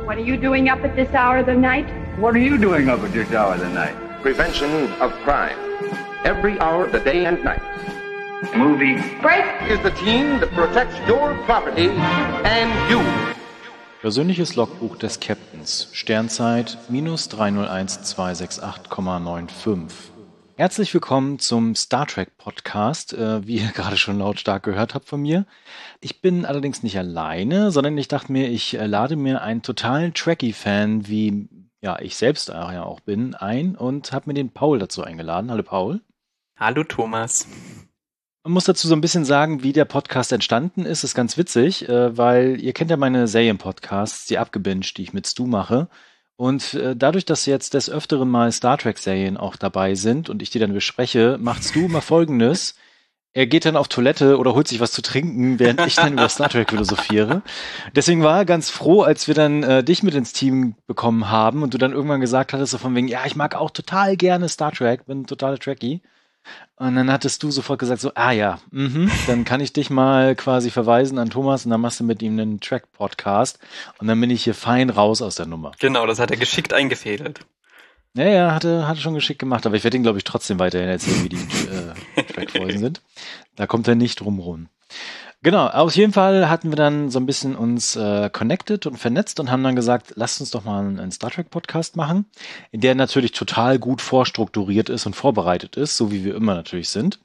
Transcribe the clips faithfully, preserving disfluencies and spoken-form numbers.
What are you doing up at this hour of the night? What are you doing up at this hour of the night? Prevention of crime. Every hour of the day and night. Movie. Break is the team that protects your property and you. Persönliches Logbuch des Captains. Sternzeit minus drei null eins zwei sechs acht Komma fünfundneunzig. Herzlich willkommen zum Star Trek Podcast, äh, wie ihr gerade schon lautstark gehört habt von mir. Ich bin allerdings nicht alleine, sondern ich dachte mir, ich äh, lade mir einen totalen Trekkie-Fan, wie ja ich selbst ja auch bin, ein und habe mir den Paul dazu eingeladen. Hallo Paul. Hallo Thomas. Man muss dazu so ein bisschen sagen, wie der Podcast entstanden ist. Das ist ganz witzig, äh, weil ihr kennt ja meine Serien-Podcasts, die Abgebinged, die ich mit Stu mache. Und äh, dadurch, dass jetzt des Öfteren mal Star Trek-Serien auch dabei sind und ich die dann bespreche, macht Stu mal Folgendes. Er geht dann auf Toilette oder holt sich was zu trinken, während ich dann über Star Trek philosophiere. Deswegen war er ganz froh, als wir dann äh, dich mit ins Team bekommen haben und du dann irgendwann gesagt hattest, so von wegen, ja, ich mag auch total gerne Star Trek, bin ein totaler Trekkie. Und dann hattest du sofort gesagt so, ah ja, mhm, dann kann ich dich mal quasi verweisen an Thomas und dann machst du mit ihm einen Track-Podcast und dann bin ich hier fein raus aus der Nummer. Genau, das hat er geschickt eingefädelt. Ja, ja, hatte, hatte schon geschickt gemacht, aber ich werde ihn, glaube ich, trotzdem weiterhin erzählen, wie die äh, Track-Folgen sind. Da kommt er nicht drum rum. Genau, auf jeden Fall hatten wir dann so ein bisschen uns äh, connected und vernetzt und haben dann gesagt, lasst uns doch mal einen, einen Star Trek Podcast machen, in der natürlich total gut vorstrukturiert ist und vorbereitet ist, so wie wir immer natürlich sind.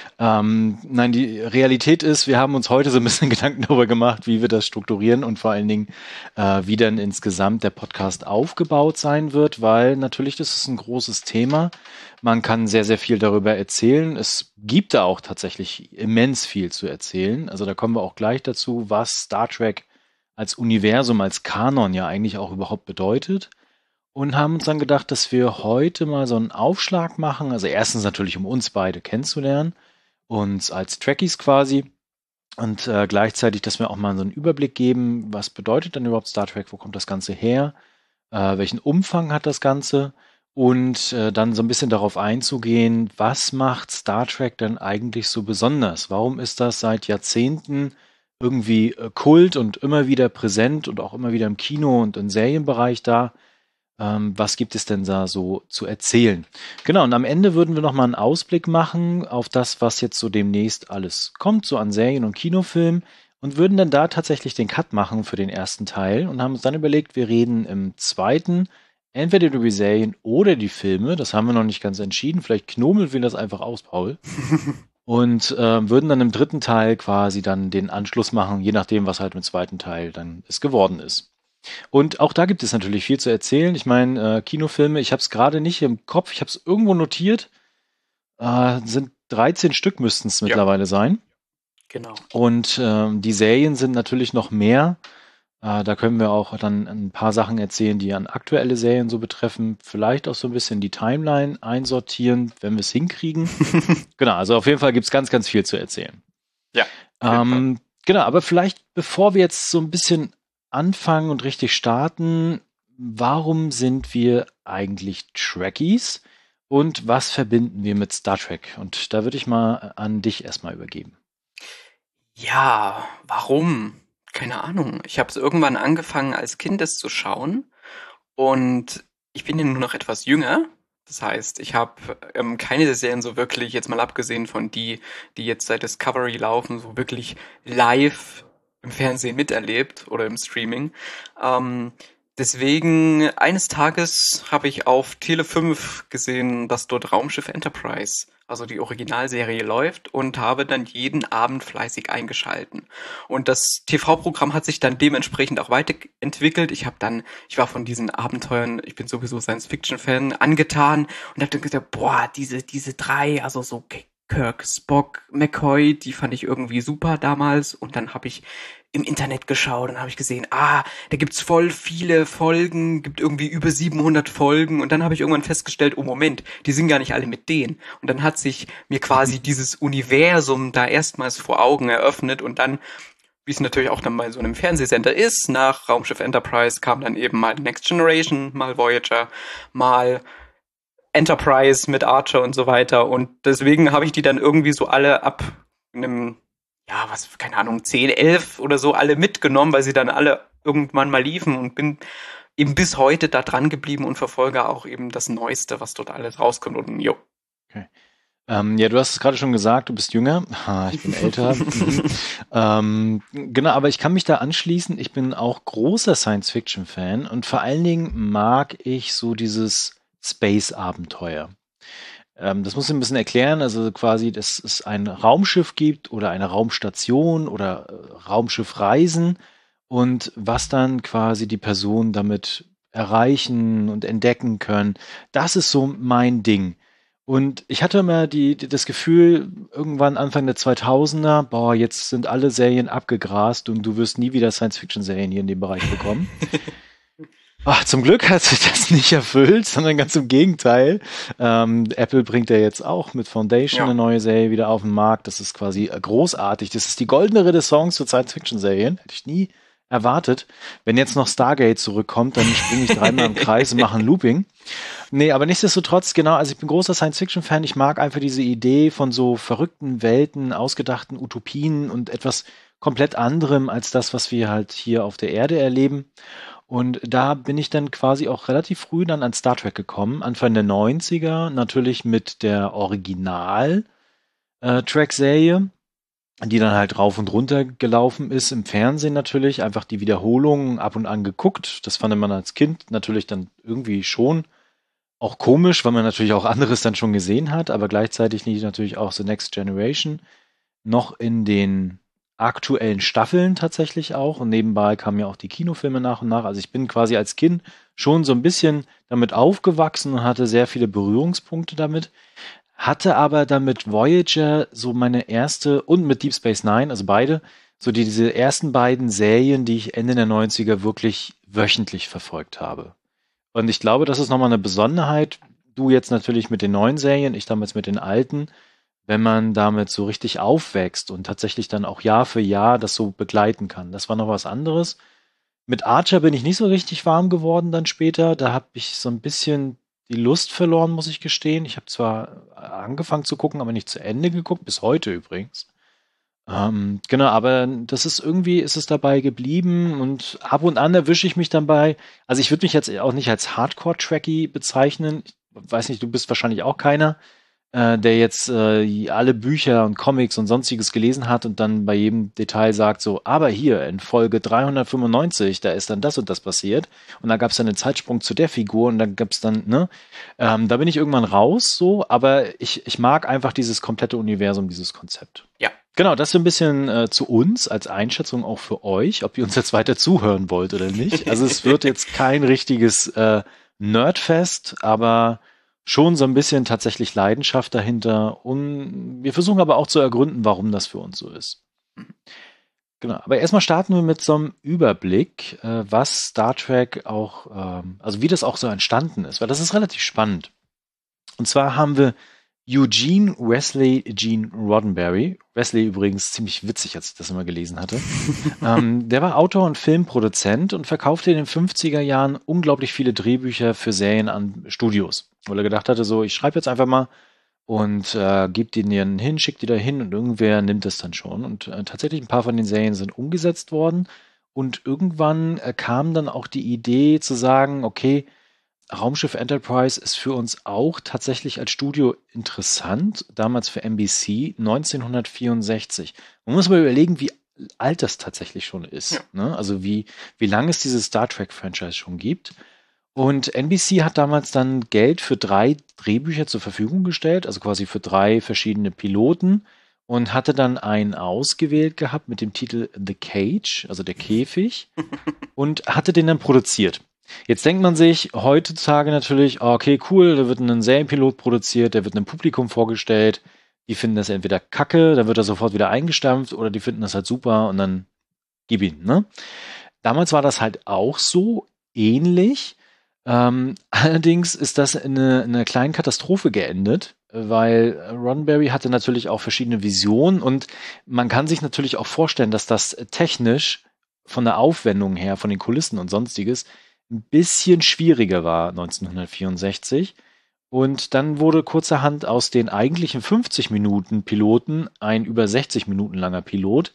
Ähm, nein, die Realität ist, wir haben uns heute so ein bisschen Gedanken darüber gemacht, wie wir das strukturieren und vor allen Dingen, äh, wie dann insgesamt der Podcast aufgebaut sein wird, weil natürlich das ist ein großes Thema. Man kann sehr, sehr viel darüber erzählen. Es gibt da auch tatsächlich immens viel zu erzählen. Also da kommen wir auch gleich dazu, was Star Trek als Universum, als Kanon ja eigentlich auch überhaupt bedeutet. Und haben uns dann gedacht, dass wir heute mal so einen Aufschlag machen. Also erstens natürlich, um uns beide kennenzulernen, uns als Trekkies quasi. Und äh, gleichzeitig, dass wir auch mal so einen Überblick geben, was bedeutet denn überhaupt Star Trek, wo kommt das Ganze her, äh, welchen Umfang hat das Ganze? Und äh, dann so ein bisschen darauf einzugehen, was macht Star Trek denn eigentlich so besonders? Warum ist das seit Jahrzehnten irgendwie äh, Kult und immer wieder präsent und auch immer wieder im Kino und im Serienbereich da? Ähm, was gibt es denn da so zu erzählen? Genau, und am Ende würden wir nochmal einen Ausblick machen auf das, was jetzt so demnächst alles kommt, so an Serien und Kinofilmen und würden dann da tatsächlich den Cut machen für den ersten Teil und haben uns dann überlegt, wir reden im zweiten entweder über die Serien oder die Filme, das haben wir noch nicht ganz entschieden. Vielleicht knomeln wir das einfach aus, Paul. Und äh, würden dann im dritten Teil quasi dann den Anschluss machen, je nachdem, was halt im zweiten Teil dann es geworden ist. Und auch da gibt es natürlich viel zu erzählen. Ich meine, äh, Kinofilme, ich habe es gerade nicht im Kopf, ich habe es irgendwo notiert. Äh, sind dreizehn Stück müssten es mittlerweile ja. sein. Genau. Und äh, die Serien sind natürlich noch mehr. Da können wir auch dann ein paar Sachen erzählen, die an aktuelle Serien so betreffen. Vielleicht auch so ein bisschen die Timeline einsortieren, wenn wir es hinkriegen. Genau, also auf jeden Fall gibt es ganz, ganz viel zu erzählen. Ja. Ähm, genau, aber vielleicht bevor wir jetzt so ein bisschen anfangen und richtig starten, warum sind wir eigentlich Trekkies und was verbinden wir mit Star Trek? Und da würde ich mal an dich erstmal übergeben. Ja, warum? Keine Ahnung. Ich habe es irgendwann angefangen, als Kind es zu schauen und ich bin ja nur noch etwas jünger. Das heißt, ich habe ähm, keine der Serien so wirklich, jetzt mal abgesehen von die, die jetzt seit Discovery laufen, so wirklich live im Fernsehen miterlebt oder im Streaming. Ähm, deswegen, eines Tages habe ich auf Tele fünf gesehen, dass dort Raumschiff Enterprise, also die Originalserie, läuft und habe dann jeden Abend fleißig eingeschalten. Und das T V-Programm hat sich dann dementsprechend auch weiterentwickelt. Ich habe dann, ich war von diesen Abenteuern, ich bin sowieso Science-Fiction-Fan, angetan und habe dann gesagt, boah, diese diese drei, also so Kirk, Spock, McCoy, die fand ich irgendwie super damals. Und dann habe ich im Internet geschaut und habe ich gesehen, ah, da gibt's voll viele Folgen, gibt irgendwie über siebenhundert Folgen. Und dann habe ich irgendwann festgestellt, oh Moment, die sind gar nicht alle mit denen. Und dann hat sich mir quasi dieses Universum da erstmals vor Augen eröffnet. Und dann, wie es natürlich auch dann bei so einem Fernsehsender ist, nach Raumschiff Enterprise kam dann eben mal Next Generation, mal Voyager, mal Enterprise mit Archer und so weiter. Und deswegen habe ich die dann irgendwie so alle ab einem, ja, was, keine Ahnung, zehn, elf oder so alle mitgenommen, weil sie dann alle irgendwann mal liefen und bin eben bis heute da dran geblieben und verfolge auch eben das Neueste, was dort alles rauskommt. Und jo. Okay. Ähm, ja, du hast es gerade schon gesagt, du bist jünger. Ha, ich bin älter. Mhm. ähm, genau, aber ich kann mich da anschließen. Ich bin auch großer Science-Fiction-Fan und vor allen Dingen mag ich so dieses Space-Abenteuer. Ähm, das muss ich ein bisschen erklären. Also quasi, dass es ein Raumschiff gibt oder eine Raumstation oder äh, Raumschiffreisen und was dann quasi die Personen damit erreichen und entdecken können. Das ist so mein Ding. Und ich hatte immer die, die, das Gefühl, irgendwann Anfang der zweitausender, boah, jetzt sind alle Serien abgegrast und du wirst nie wieder Science-Fiction-Serien hier in dem Bereich bekommen. Ach, zum Glück hat sich das nicht erfüllt, sondern ganz im Gegenteil. Ähm, Apple bringt ja jetzt auch mit Foundation Ja. eine neue Serie wieder auf den Markt. Das ist quasi großartig. Das ist die goldene Renaissance für Science-Fiction-Serien. Hätte ich nie erwartet. Wenn jetzt noch Stargate zurückkommt, dann springe ich dreimal im Kreis und mache ein Looping. Nee, aber nichtsdestotrotz, genau, also ich bin großer Science-Fiction-Fan. Ich mag einfach diese Idee von so verrückten Welten, ausgedachten Utopien und etwas komplett anderem als das, was wir halt hier auf der Erde erleben. Und da bin ich dann quasi auch relativ früh dann an Star Trek gekommen, Anfang der neunziger, natürlich mit der Original-Track-Serie, die dann halt rauf und runter gelaufen ist, im Fernsehen natürlich, einfach die Wiederholungen ab und an geguckt. Das fand man als Kind natürlich dann irgendwie schon auch komisch, weil man natürlich auch anderes dann schon gesehen hat, aber gleichzeitig nicht natürlich auch The Next Generation noch in den aktuellen Staffeln tatsächlich auch und nebenbei kamen ja auch die Kinofilme nach und nach. Also ich bin quasi als Kind schon so ein bisschen damit aufgewachsen und hatte sehr viele Berührungspunkte damit, hatte aber dann mit Voyager so meine erste und mit Deep Space Nine, also beide, so die, diese ersten beiden Serien, die ich Ende der neunziger wirklich wöchentlich verfolgt habe. Und ich glaube, das ist nochmal eine Besonderheit. Du jetzt natürlich mit den neuen Serien, ich damals mit den alten, wenn man damit so richtig aufwächst und tatsächlich dann auch Jahr für Jahr das so begleiten kann. Das war noch was anderes. Mit Archer bin ich nicht so richtig warm geworden dann später. Da habe ich so ein bisschen die Lust verloren, muss ich gestehen. Ich habe zwar angefangen zu gucken, aber nicht zu Ende geguckt, bis heute übrigens. Ähm, genau, aber das ist irgendwie, ist es dabei geblieben und ab und an erwische ich mich dann bei, also ich würde mich jetzt auch nicht als Hardcore-Tracky bezeichnen. Ich weiß nicht, du bist wahrscheinlich auch keiner, äh, der jetzt äh, alle Bücher und Comics und sonstiges gelesen hat und dann bei jedem Detail sagt so, aber hier in Folge dreihundertfünfundneunzig, da ist dann das und das passiert und da gab es dann einen Zeitsprung zu der Figur und dann gab es dann, ne, ähm, da bin ich irgendwann raus so, aber ich, ich mag einfach dieses komplette Universum, dieses Konzept. Ja. Genau, das so ein bisschen äh, zu uns als Einschätzung auch für euch, ob ihr uns jetzt weiter zuhören wollt oder nicht. Also es wird jetzt kein richtiges äh, Nerdfest, aber schon so ein bisschen tatsächlich Leidenschaft dahinter. Und wir versuchen aber auch zu ergründen, warum das für uns so ist. Genau, aber erstmal starten wir mit so einem Überblick, äh, was Star Trek auch, ähm, also wie das auch so entstanden ist, weil das ist relativ spannend. Und zwar haben wir Eugene Wesley Gene Roddenberry. Wesley übrigens ziemlich witzig, als ich das immer gelesen hatte. ähm, der war Autor und Filmproduzent und verkaufte in den fünfziger Jahren unglaublich viele Drehbücher für Serien an Studios. Weil er gedacht hatte, so, ich schreibe jetzt einfach mal und äh, gebe die denen hin, schickt die da hin und irgendwer nimmt es dann schon. Und äh, tatsächlich ein paar von den Serien sind umgesetzt worden. Und irgendwann äh, kam dann auch die Idee zu sagen, okay, Raumschiff Enterprise ist für uns auch tatsächlich als Studio interessant, damals für N B C neunzehnhundertvierundsechzig. Man muss mal überlegen, wie alt das tatsächlich schon ist. Ja. Ne? Also wie, wie lange es dieses Star Trek-Franchise schon gibt. Und N B C hat damals dann Geld für drei Drehbücher zur Verfügung gestellt, also quasi für drei verschiedene Piloten und hatte dann einen ausgewählt gehabt mit dem Titel The Cage, also der Käfig, und hatte den dann produziert. Jetzt denkt man sich heutzutage natürlich, okay, cool, da wird ein Serienpilot produziert, der wird einem Publikum vorgestellt, die finden das entweder kacke, dann wird er sofort wieder eingestampft oder die finden das halt super und dann gib ihn, ne? Damals war das halt auch so ähnlich, ähm, allerdings ist das in eine, in einer kleinen Katastrophe geendet, weil Roddenberry hatte natürlich auch verschiedene Visionen und man kann sich natürlich auch vorstellen, dass das technisch von der Aufwendung her, von den Kulissen und sonstiges ein bisschen schwieriger war neunzehnhundertvierundsechzig und dann wurde kurzerhand aus den eigentlichen fünfzig Minuten Piloten ein über sechzig Minuten langer Pilot,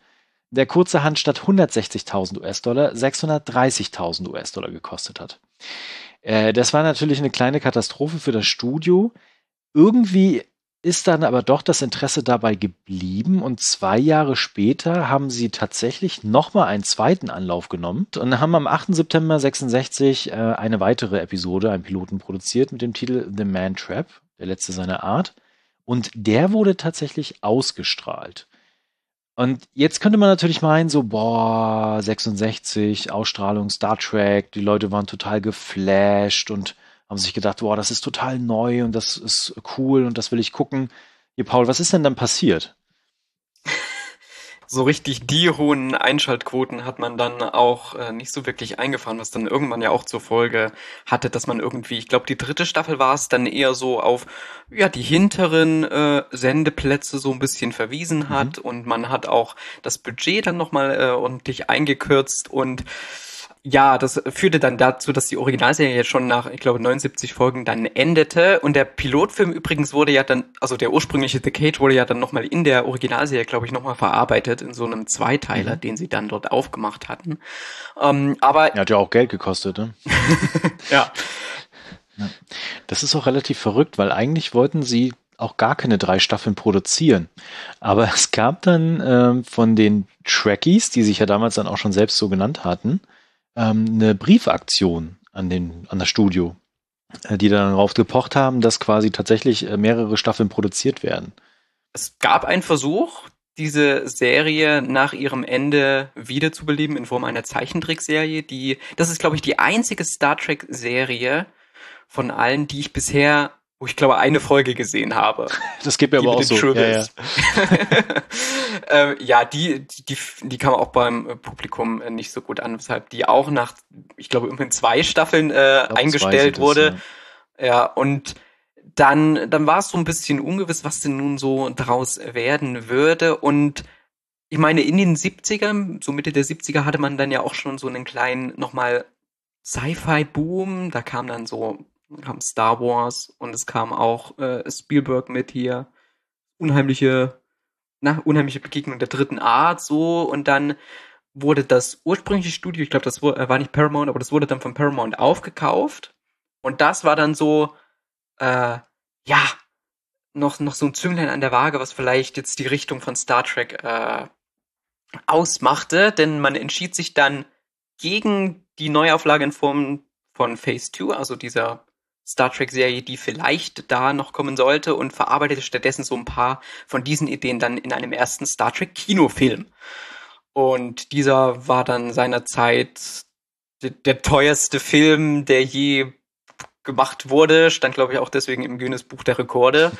der kurzerhand statt hundertsechzigtausend U S-Dollar sechshundertdreißigtausend U S-Dollar gekostet hat. Äh, das war natürlich eine kleine Katastrophe für das Studio. Irgendwie ist dann aber doch das Interesse dabei geblieben und zwei Jahre später haben sie tatsächlich nochmal einen zweiten Anlauf genommen und haben am achten September sechsundsechzig äh, eine weitere Episode, einen Piloten produziert mit dem Titel The Man Trap, der letzte seiner Art. Und der wurde tatsächlich ausgestrahlt. Und jetzt könnte man natürlich meinen, so, boah, sechsundsechzig, Ausstrahlung Star Trek, die Leute waren total geflasht und haben sich gedacht, boah, das ist total neu und das ist cool und das will ich gucken. Hier, Paul, was ist denn dann passiert? So richtig die hohen Einschaltquoten hat man dann auch äh, nicht so wirklich eingefahren, was dann irgendwann ja auch zur Folge hatte, dass man irgendwie, ich glaube, die dritte Staffel war es, dann eher so auf ja die hinteren äh, Sendeplätze so ein bisschen verwiesen hat mhm. und man hat auch das Budget dann nochmal äh, ordentlich eingekürzt und ja, das führte dann dazu, dass die Originalserie schon nach, ich glaube, neunundsiebzig Folgen dann endete. Und der Pilotfilm übrigens wurde ja dann, also der ursprüngliche The Cage wurde ja dann nochmal in der Originalserie, glaube ich, nochmal verarbeitet in so einem Zweiteiler, mhm. den sie dann dort aufgemacht hatten. Ähm, aber er hat ja auch Geld gekostet, ne? ja. Das ist auch relativ verrückt, weil eigentlich wollten sie auch gar keine drei Staffeln produzieren. Aber es gab dann ähm, von den Trekkies, die sich ja damals dann auch schon selbst so genannt hatten, eine Briefaktion an den an das Studio, die dann darauf gepocht haben, dass quasi tatsächlich mehrere Staffeln produziert werden. Es gab einen Versuch, diese Serie nach ihrem Ende wiederzubeleben in Form einer Zeichentrickserie, die, das ist, glaube ich, die einzige Star Trek-Serie von allen, die ich bisher, wo ich glaube, eine Folge gesehen habe. Das geht mir aber auch so. Ja, ja. äh, ja, die, die, die kam auch beim Publikum nicht so gut an, weshalb die auch nach, ich glaube, immerhin zwei Staffeln äh, eingestellt das, wurde. Ja. ja, und dann, dann war es so ein bisschen ungewiss, was denn nun so draus werden würde. Und ich meine, in den siebzigern, so Mitte der siebziger, hatte man dann ja auch schon so einen kleinen, nochmal Sci-Fi-Boom. Da kam dann so kam Star Wars und es kam auch äh, Spielberg mit hier, unheimliche, na, unheimliche Begegnung der dritten Art, so, und dann wurde das ursprüngliche Studio, ich glaube, das war, war nicht Paramount, aber das wurde dann von Paramount aufgekauft und das war dann so, äh, ja, noch, noch so ein Zünglein an der Waage, was vielleicht jetzt die Richtung von Star Trek äh, ausmachte, denn man entschied sich dann gegen die Neuauflage in Form von Phase zwei, also dieser Star Trek-Serie, die vielleicht da noch kommen sollte, und verarbeitete stattdessen so ein paar von diesen Ideen dann in einem ersten Star Trek-Kinofilm. Und dieser war dann seinerzeit de- der teuerste Film, der je gemacht wurde, stand, glaube ich, auch deswegen im Guinness-Buch der Rekorde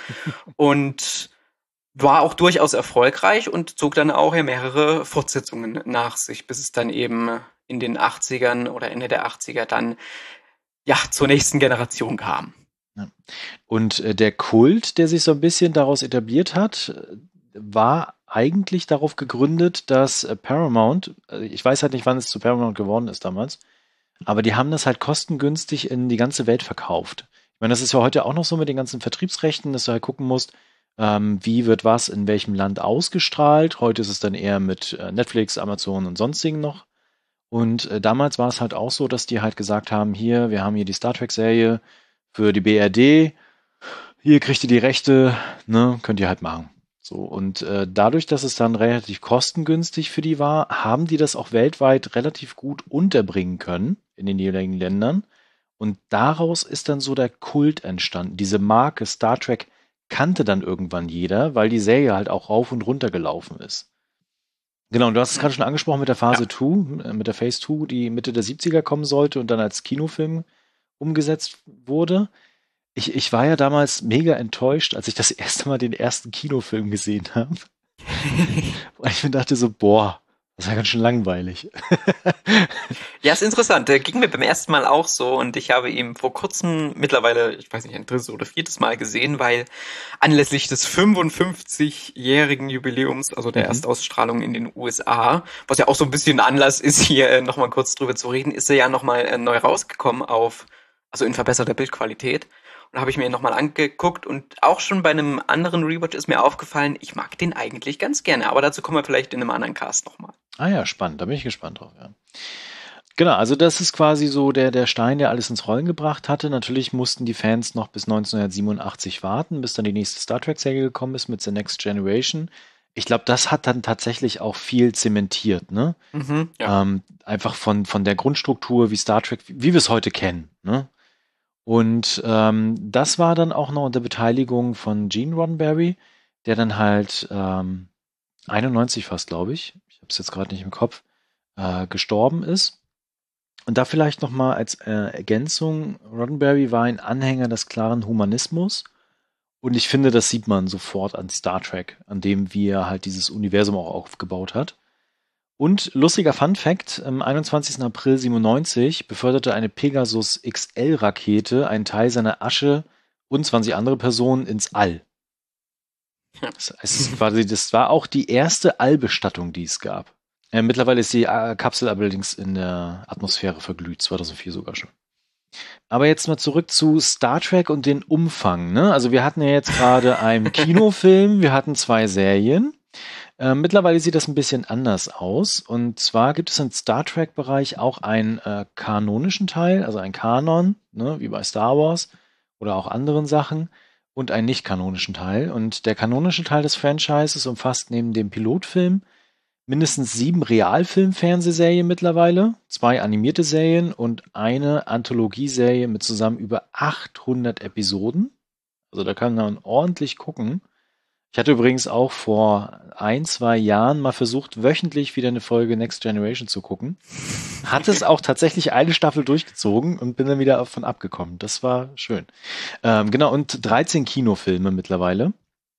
und war auch durchaus erfolgreich und zog dann auch ja mehrere Fortsetzungen nach sich, bis es dann eben in den achtzigern oder Ende der achtziger dann ja zur nächsten Generation kam. Ja. Und äh, der Kult, der sich so ein bisschen daraus etabliert hat, war eigentlich darauf gegründet, dass äh, Paramount, äh, ich weiß halt nicht, wann es zu Paramount geworden ist damals, aber die haben das halt kostengünstig in die ganze Welt verkauft. Ich meine, das ist ja heute auch noch so mit den ganzen Vertriebsrechten, dass du halt gucken musst, ähm, wie wird was in welchem Land ausgestrahlt. Heute ist es dann eher mit äh, Netflix, Amazon und sonstigen noch. Und äh, damals war es halt auch so, dass die halt gesagt haben, hier, wir haben hier die Star Trek-Serie für die B R D, hier kriegt ihr die Rechte, ne, könnt ihr halt machen. So, und äh, dadurch, dass es dann relativ kostengünstig für die war, haben die das auch weltweit relativ gut unterbringen können in den jeweiligen Ländern. Und daraus ist dann so der Kult entstanden. Diese Marke Star Trek kannte dann irgendwann jeder, weil die Serie halt auch rauf und runter gelaufen ist. Genau, und du hast es gerade schon angesprochen mit der Phase zwei, ja. mit der Phase zwei, die Mitte der siebziger kommen sollte und dann als Kinofilm umgesetzt wurde. Ich, ich war ja damals mega enttäuscht, als ich das erste Mal den ersten Kinofilm gesehen habe. Und ich mir dachte so, boah, das war ganz schön langweilig. Ja, ist interessant. Der ging mir beim ersten Mal auch so und ich habe ihn vor kurzem mittlerweile, ich weiß nicht, ein drittes oder viertes Mal gesehen, weil anlässlich des fünfundfünfzigjährigen Jubiläums, also der mhm. Erstausstrahlung in den U S A, was ja auch so ein bisschen Anlass ist, hier äh, nochmal kurz drüber zu reden, ist er ja nochmal äh, neu rausgekommen auf, also in verbesserter Bildqualität. Und habe ich mir nochmal angeguckt und auch schon bei einem anderen Rewatch ist mir aufgefallen, ich mag den eigentlich ganz gerne, aber dazu kommen wir vielleicht in einem anderen Cast nochmal. Ah ja, spannend, da bin ich gespannt drauf, ja. Genau, also das ist quasi so der, der Stein, der alles ins Rollen gebracht hatte. Natürlich mussten die Fans noch bis neunzehnhundertsiebenundachtzig warten, bis dann die nächste Star Trek-Serie gekommen ist mit The Next Generation. Ich glaube, das hat dann tatsächlich auch viel zementiert, ne? Mhm, ja. Ähm, einfach von, von der Grundstruktur wie Star Trek, wie, wie wir es heute kennen, ne? Und ähm, das war dann auch noch unter Beteiligung von Gene Roddenberry, der dann halt ähm, einundneunzig fast, glaube ich, ich habe es jetzt gerade nicht im Kopf, äh, gestorben ist. Und da vielleicht nochmal als äh, Ergänzung, Roddenberry war ein Anhänger des klaren Humanismus und ich finde, das sieht man sofort an Star Trek, an dem wie er halt dieses Universum auch aufgebaut hat. Und lustiger Fun-Fact, am einundzwanzigsten April siebenundneunzig beförderte eine Pegasus X L-Rakete einen Teil seiner Asche und zwanzig andere Personen ins All. Das heißt, quasi, das war auch die erste Allbestattung, die es gab. Äh, mittlerweile ist die äh, Kapsel allerdings in der Atmosphäre verglüht, zweitausendvier sogar schon. Aber jetzt mal zurück zu Star Trek und den Umfang, ne? Also wir hatten ja jetzt gerade einen Kinofilm, wir hatten zwei Serien. Äh, mittlerweile sieht das ein bisschen anders aus. Und zwar gibt es im Star Trek-Bereich auch einen äh, kanonischen Teil, also ein Kanon, ne, wie bei Star Wars oder auch anderen Sachen, und einen nicht-kanonischen Teil. Und der kanonische Teil des Franchises umfasst neben dem Pilotfilm mindestens sieben Realfilm-Fernsehserien mittlerweile, zwei animierte Serien und eine Anthologieserie mit zusammen über achthundert Episoden. Also da kann man ordentlich gucken. Ich hatte übrigens auch vor ein, zwei Jahren mal versucht, wöchentlich wieder eine Folge Next Generation zu gucken. Hatte es auch tatsächlich eine Staffel durchgezogen und bin dann wieder davon abgekommen. Das war schön. Ähm, genau, und dreizehn Kinofilme mittlerweile.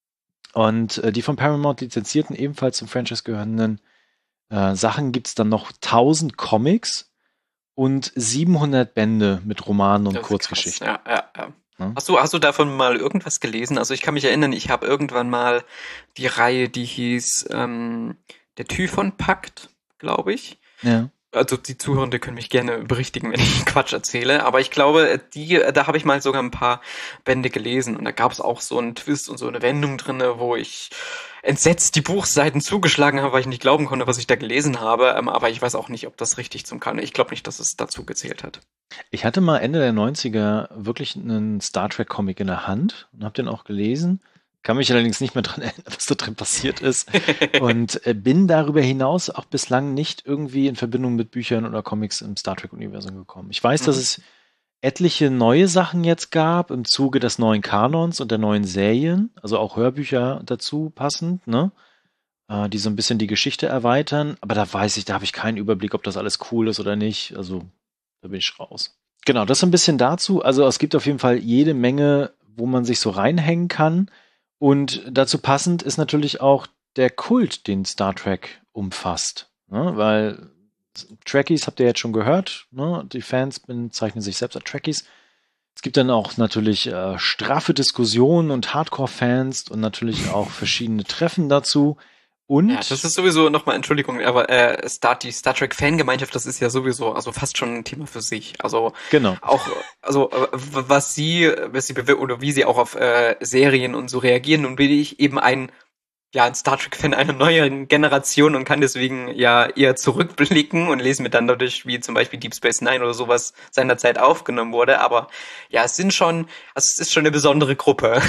Und äh, die von Paramount lizenzierten, ebenfalls zum Franchise gehörenden äh, Sachen gibt es dann noch tausend Comics und siebenhundert Bände mit Romanen und Das ist Kurzgeschichten. krass. Ja, ja, ja. Ja. Hast du, hast du davon mal irgendwas gelesen? Also ich kann mich erinnern, ich habe irgendwann mal die Reihe, die hieß ähm, der Typhon-Pakt, glaube ich. Ja. Also die Zuhörende können mich gerne berichtigen, wenn ich Quatsch erzähle, aber ich glaube, die, da habe ich mal sogar ein paar Bände gelesen und da gab es auch so einen Twist und so eine Wendung drinne, wo ich entsetzt die Buchseiten zugeschlagen habe, weil ich nicht glauben konnte, was ich da gelesen habe, aber ich weiß auch nicht, ob das richtig zum Kanon. Ich glaube nicht, dass es dazu gezählt hat. Ich hatte mal Ende der neunziger wirklich einen Star Trek Comic in der Hand und habe den auch gelesen. Kann mich allerdings nicht mehr dran erinnern, was da drin passiert ist. Und äh, bin darüber hinaus auch bislang nicht irgendwie in Verbindung mit Büchern oder Comics im Star Trek-Universum gekommen. Ich weiß, mhm. dass es etliche neue Sachen jetzt gab im Zuge des neuen Kanons und der neuen Serien, also auch Hörbücher dazu passend, ne? Äh, die so ein bisschen die Geschichte erweitern. Aber da weiß ich, da habe ich keinen Überblick, ob das alles cool ist oder nicht. Also da bin ich raus. Genau, das so ein bisschen dazu. Also es gibt auf jeden Fall jede Menge, wo man sich so reinhängen kann. Und dazu passend ist natürlich auch der Kult, den Star Trek umfasst. Ne? Weil Trekkies habt ihr jetzt schon gehört. Ne? Die Fans bezeichnen sich selbst als Trekkies. Es gibt dann auch natürlich äh, straffe Diskussionen und Hardcore-Fans und natürlich auch verschiedene Treffen dazu. Und ja, das ist sowieso nochmal, Entschuldigung, aber äh, Star, die Star Trek Fangemeinschaft, das ist ja sowieso also fast schon ein Thema für sich. Also genau. Auch, also was sie, was sie bewirken oder wie sie auch auf äh, Serien und so reagieren. Nun bin ich eben ein ja ein Star Trek Fan einer neueren Generation und kann deswegen ja eher zurückblicken und lese mir dann dadurch, wie zum Beispiel Deep Space Nine oder sowas seinerzeit aufgenommen wurde. Aber ja, es sind schon, also es ist schon eine besondere Gruppe.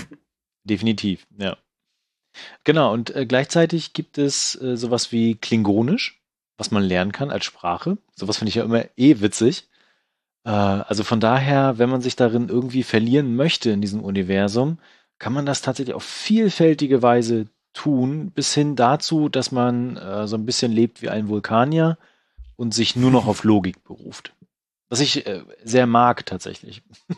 Definitiv, ja. Genau, und äh, gleichzeitig gibt es äh, sowas wie Klingonisch, was man lernen kann als Sprache. Sowas finde ich ja immer eh witzig. Äh, also von daher, wenn man sich darin irgendwie verlieren möchte in diesem Universum, kann man das tatsächlich auf vielfältige Weise tun, bis hin dazu, dass man äh, so ein bisschen lebt wie ein Vulkanier und sich nur noch auf Logik beruft. Was ich äh, sehr mag tatsächlich.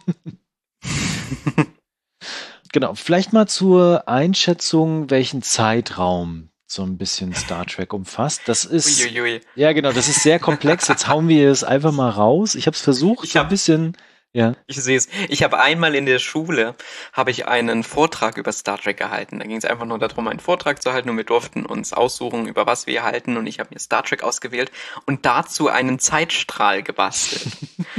Genau, vielleicht mal zur Einschätzung, welchen Zeitraum so ein bisschen Star Trek umfasst. Das ist, Uiuiui. ja genau, das ist sehr komplex. Jetzt hauen wir es einfach mal raus. Ich habe es versucht, ich so hab, ein bisschen, ja. Ich sehe es. Ich habe einmal in der Schule, habe ich einen Vortrag über Star Trek gehalten. Da ging es einfach nur darum, einen Vortrag zu halten und wir durften uns aussuchen, über was wir halten und ich habe mir Star Trek ausgewählt und dazu einen Zeitstrahl gebastelt.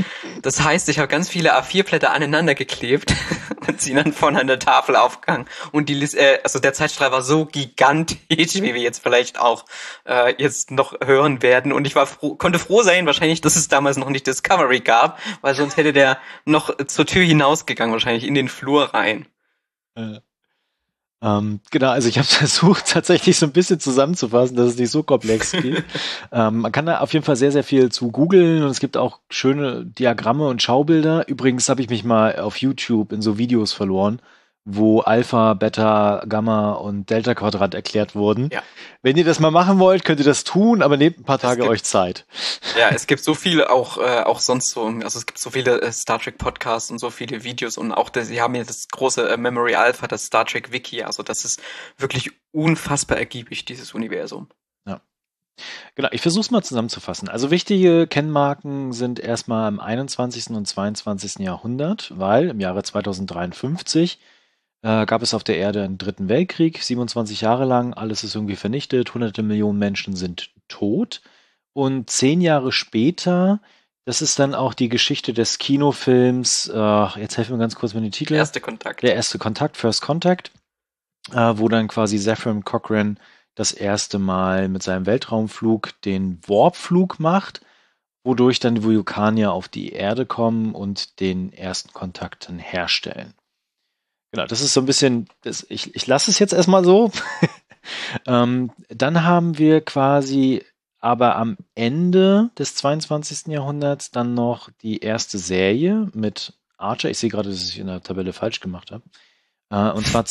das heißt, ich habe ganz viele A vier Blätter aneinander geklebt und sie dann vorne an der Tafel aufgehangen. Und die, äh, also der Zeitstrahl war so gigantisch, wie wir jetzt vielleicht auch äh, jetzt noch hören werden. Und ich war froh, konnte froh sein, wahrscheinlich, dass es damals noch nicht Discovery gab, weil sonst hätte der noch zur Tür hinausgegangen, wahrscheinlich in den Flur rein. Äh. Ähm, genau, also ich habe versucht, tatsächlich so ein bisschen zusammenzufassen, dass es nicht so komplex geht. ähm, man kann da auf jeden Fall sehr, sehr viel zu googeln und es gibt auch schöne Diagramme und Schaubilder. Übrigens habe ich mich mal auf YouTube in so Videos verloren, wo Alpha, Beta, Gamma und Delta Quadrat erklärt wurden. Ja. Wenn ihr das mal machen wollt, könnt ihr das tun, aber nehmt ein paar Tage gibt, euch Zeit. Ja, es gibt so viele auch äh, auch sonst so, also es gibt so viele äh, Star Trek Podcasts und so viele Videos und auch das, sie haben ja das große äh, Memory Alpha, das Star Trek Wiki, also das ist wirklich unfassbar ergiebig, dieses Universum. Ja. Genau, ich versuche es mal zusammenzufassen. Also wichtige Kennmarken sind erstmal im einundzwanzigsten und zweiundzwanzigsten Jahrhundert, weil im Jahre zweitausenddreiundfünfzig äh, gab es auf der Erde einen dritten Weltkrieg, siebenundzwanzig Jahre lang, alles ist irgendwie vernichtet, hunderte Millionen Menschen sind tot und zehn Jahre später, das ist dann auch die Geschichte des Kinofilms, äh, jetzt helfen wir ganz kurz mit den Titel. Der erste Kontakt. Der erste Kontakt, First Contact, äh, wo dann quasi Zefram Cochrane das erste Mal mit seinem Weltraumflug den Warpflug macht, wodurch dann die Vulkanier auf die Erde kommen und den ersten Kontakt dann herstellen. Genau, das ist so ein bisschen, das, ich, ich lasse es jetzt erstmal so. ähm, dann haben wir quasi aber am Ende des zweiundzwanzigsten Jahrhunderts dann noch die erste Serie mit Archer. Ich sehe gerade, dass ich in der Tabelle falsch gemacht habe. Uh, und zwar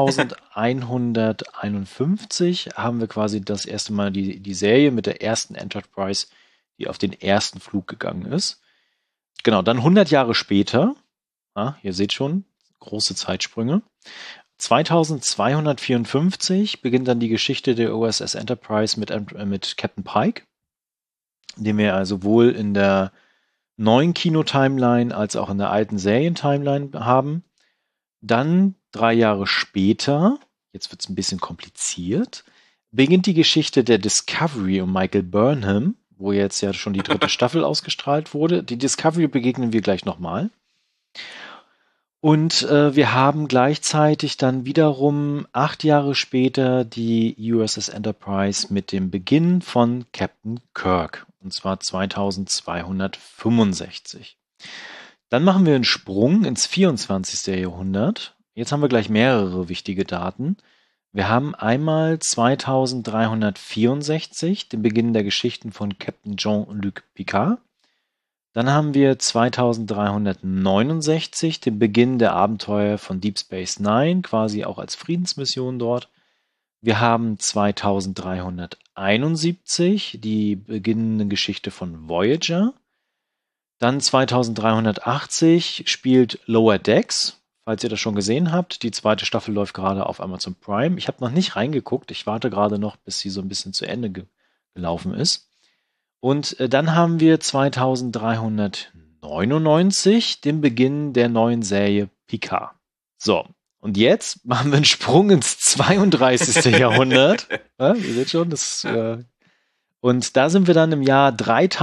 zweitausendeinhunderteinundfünfzig haben wir quasi das erste Mal die, die Serie mit der ersten Enterprise, die auf den ersten Flug gegangen ist. Genau, dann hundert Jahre später, ah, ihr seht schon, große Zeitsprünge, zweitausendzweihundertvierundfünfzig beginnt dann die Geschichte der U S S Enterprise mit, äh, mit Captain Pike, den wir also sowohl in der neuen Kino-Timeline als auch in der alten Serien-Timeline haben. Dann, drei Jahre später, jetzt wird es ein bisschen kompliziert, beginnt die Geschichte der Discovery um Michael Burnham, wo jetzt ja schon die dritte Staffel ausgestrahlt wurde. Die Discovery begegnen wir gleich nochmal. Und äh, wir haben gleichzeitig dann wiederum acht Jahre später die U S S Enterprise mit dem Beginn von Captain Kirk, und zwar zweitausendzweihundertfünfundsechzig. Dann machen wir einen Sprung ins vierundzwanzigsten Jahrhundert. Jetzt haben wir gleich mehrere wichtige Daten. Wir haben einmal zweitausenddreihundertvierundsechzig, den Beginn der Geschichten von Captain Jean-Luc Picard. Dann haben wir zweitausenddreihundertneunundsechzig, den Beginn der Abenteuer von Deep Space Nine, quasi auch als Friedensmission dort. Wir haben zweitausenddreihunderteinundsiebzig, die beginnende Geschichte von Voyager. Dann zweitausenddreihundertachtzig spielt Lower Decks, falls ihr das schon gesehen habt. Die zweite Staffel läuft gerade auf Amazon Prime. Ich habe noch nicht reingeguckt. Ich warte gerade noch, bis sie so ein bisschen zu Ende ge- gelaufen ist. Und äh, dann haben wir zweitausenddreihundertneunundneunzig, den Beginn der neuen Serie Picard. So, und jetzt machen wir einen Sprung ins zweiunddreißigsten Jahrhundert. Ja, ihr seht schon, das äh, und da sind wir dann im Jahr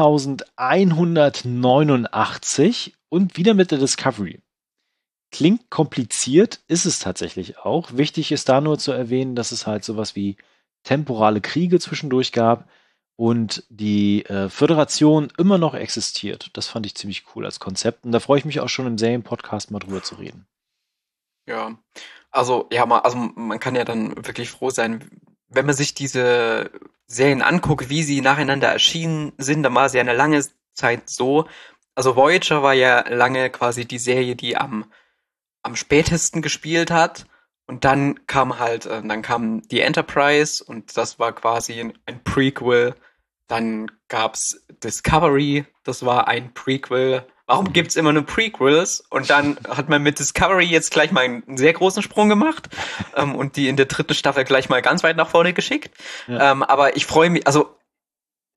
dreitausendeinhundertneunundachtzig und wieder mit der Discovery. Klingt kompliziert, ist es tatsächlich auch. Wichtig ist da nur zu erwähnen, dass es halt sowas wie temporale Kriege zwischendurch gab und die äh, Föderation immer noch existiert. Das fand ich ziemlich cool als Konzept und da freue ich mich auch schon im Serienpodcast mal drüber zu reden. Ja, also ja, mal, also man kann ja dann wirklich froh sein, wenn man sich diese Serien anguckt, wie sie nacheinander erschienen sind, dann war es ja eine lange Zeit so. Also Voyager war ja lange quasi die Serie, die am am spätesten gespielt hat. Und dann kam halt, äh, dann kam die Enterprise und das war quasi ein, ein Prequel. Dann gab's Discovery, das war ein Prequel. Warum gibt's immer nur Prequels? Und dann hat man mit Discovery jetzt gleich mal einen sehr großen Sprung gemacht ähm, und die in der dritten Staffel gleich mal ganz weit nach vorne geschickt. Ja. Ähm, aber ich freue mich, also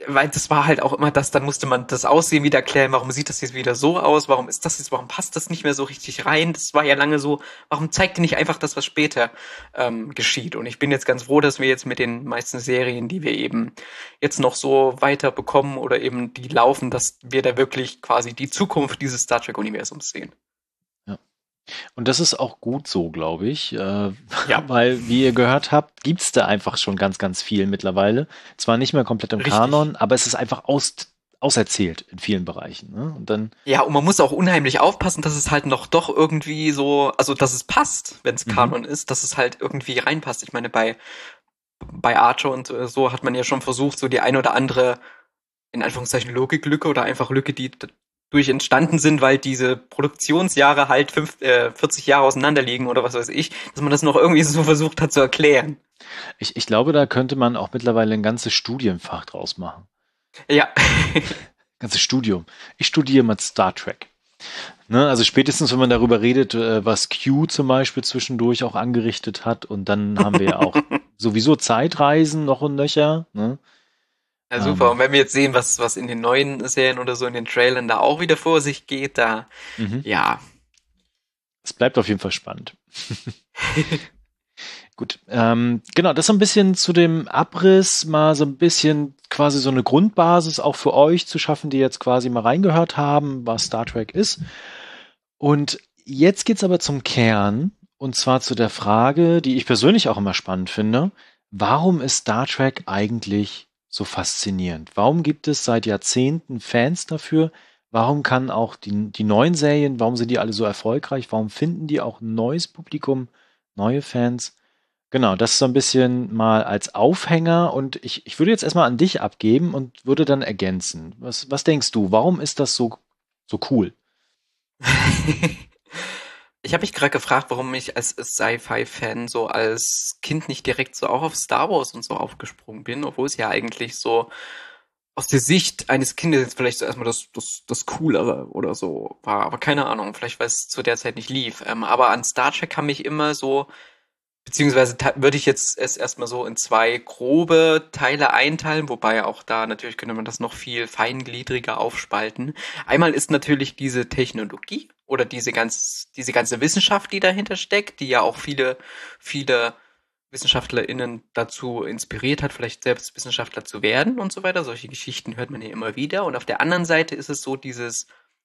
weil das war halt auch immer das, dann musste man das Aussehen wieder klären, warum sieht das jetzt wieder so aus, warum ist das jetzt, warum passt das nicht mehr so richtig rein, das war ja lange so, warum zeigt ihr nicht einfach das, was später ähm, geschieht? Und ich bin jetzt ganz froh, dass wir jetzt mit den meisten Serien, die wir eben jetzt noch so weiter bekommen oder eben die laufen, dass wir da wirklich quasi die Zukunft dieses Star Trek-Universums sehen. Und das ist auch gut so, glaube ich, äh, Ja. weil, wie ihr gehört habt, gibt's da einfach schon ganz, ganz viel mittlerweile. Zwar nicht mehr komplett im Richtig. Kanon, aber es ist einfach aus, auserzählt in vielen Bereichen. Ne? Und dann, Ja, und man muss auch unheimlich aufpassen, dass es halt noch doch irgendwie so, also dass es passt, wenn es Mhm. Kanon ist, dass es halt irgendwie reinpasst. Ich meine, bei bei Archer und äh, so hat man ja schon versucht, so die ein oder andere, in Anführungszeichen, Logiklücke oder einfach Lücke, die d- durch entstanden sind, weil diese Produktionsjahre halt fünf, äh, vierzig Jahre auseinander liegen oder was weiß ich, dass man das noch irgendwie so versucht hat zu erklären. ich, ich glaube, da könnte man auch mittlerweile ein ganzes Studienfach draus machen. Ja. Ganzes Studium. Ich studiere mit Star Trek. Ne, also spätestens, wenn man darüber redet, äh, was Q zum Beispiel zwischendurch auch angerichtet hat, und dann haben wir ja auch sowieso Zeitreisen noch und nöcher. Ne? Ja, super. Ähm. Und wenn wir jetzt sehen, was, was in den neuen Serien oder so in den Trailern da auch wieder vor sich geht, da, Mhm. ja. Es bleibt auf jeden Fall spannend. Gut, ähm, genau, das so ein bisschen zu dem Abriss, mal so ein bisschen quasi so eine Grundbasis auch für euch zu schaffen, die jetzt quasi mal reingehört haben, was Star Trek ist. Und jetzt geht's aber zum Kern, und zwar zu der Frage, die ich persönlich auch immer spannend finde: Warum ist Star Trek eigentlich so faszinierend? Warum gibt es seit Jahrzehnten Fans dafür? Warum kann auch die, die neuen Serien, warum sind die alle so erfolgreich? Warum finden die auch ein neues Publikum, neue Fans? Genau, das so ein bisschen mal als Aufhänger, und ich, ich würde jetzt erstmal an dich abgeben und würde dann ergänzen. Was, was denkst du? Warum ist das so, so cool? Ich habe mich gerade gefragt, warum ich als Sci-Fi-Fan so als Kind nicht direkt so auch auf Star Wars und so aufgesprungen bin, obwohl es ja eigentlich so aus der Sicht eines Kindes jetzt vielleicht so erstmal das, das, das Coolere oder so war. Aber keine Ahnung, vielleicht weil es zu der Zeit nicht lief. Ähm, aber an Star Trek kam ich immer so, beziehungsweise ta- würde ich jetzt es erstmal so in zwei grobe Teile einteilen, wobei auch da natürlich könnte man das noch viel feingliedriger aufspalten. Einmal ist natürlich diese Technologie oder diese ganz, diese ganze Wissenschaft, die dahinter steckt, die ja auch viele, viele WissenschaftlerInnen dazu inspiriert hat, vielleicht selbst Wissenschaftler zu werden und so weiter. Solche Geschichten hört man ja immer wieder. Und auf der anderen Seite ist es so dieses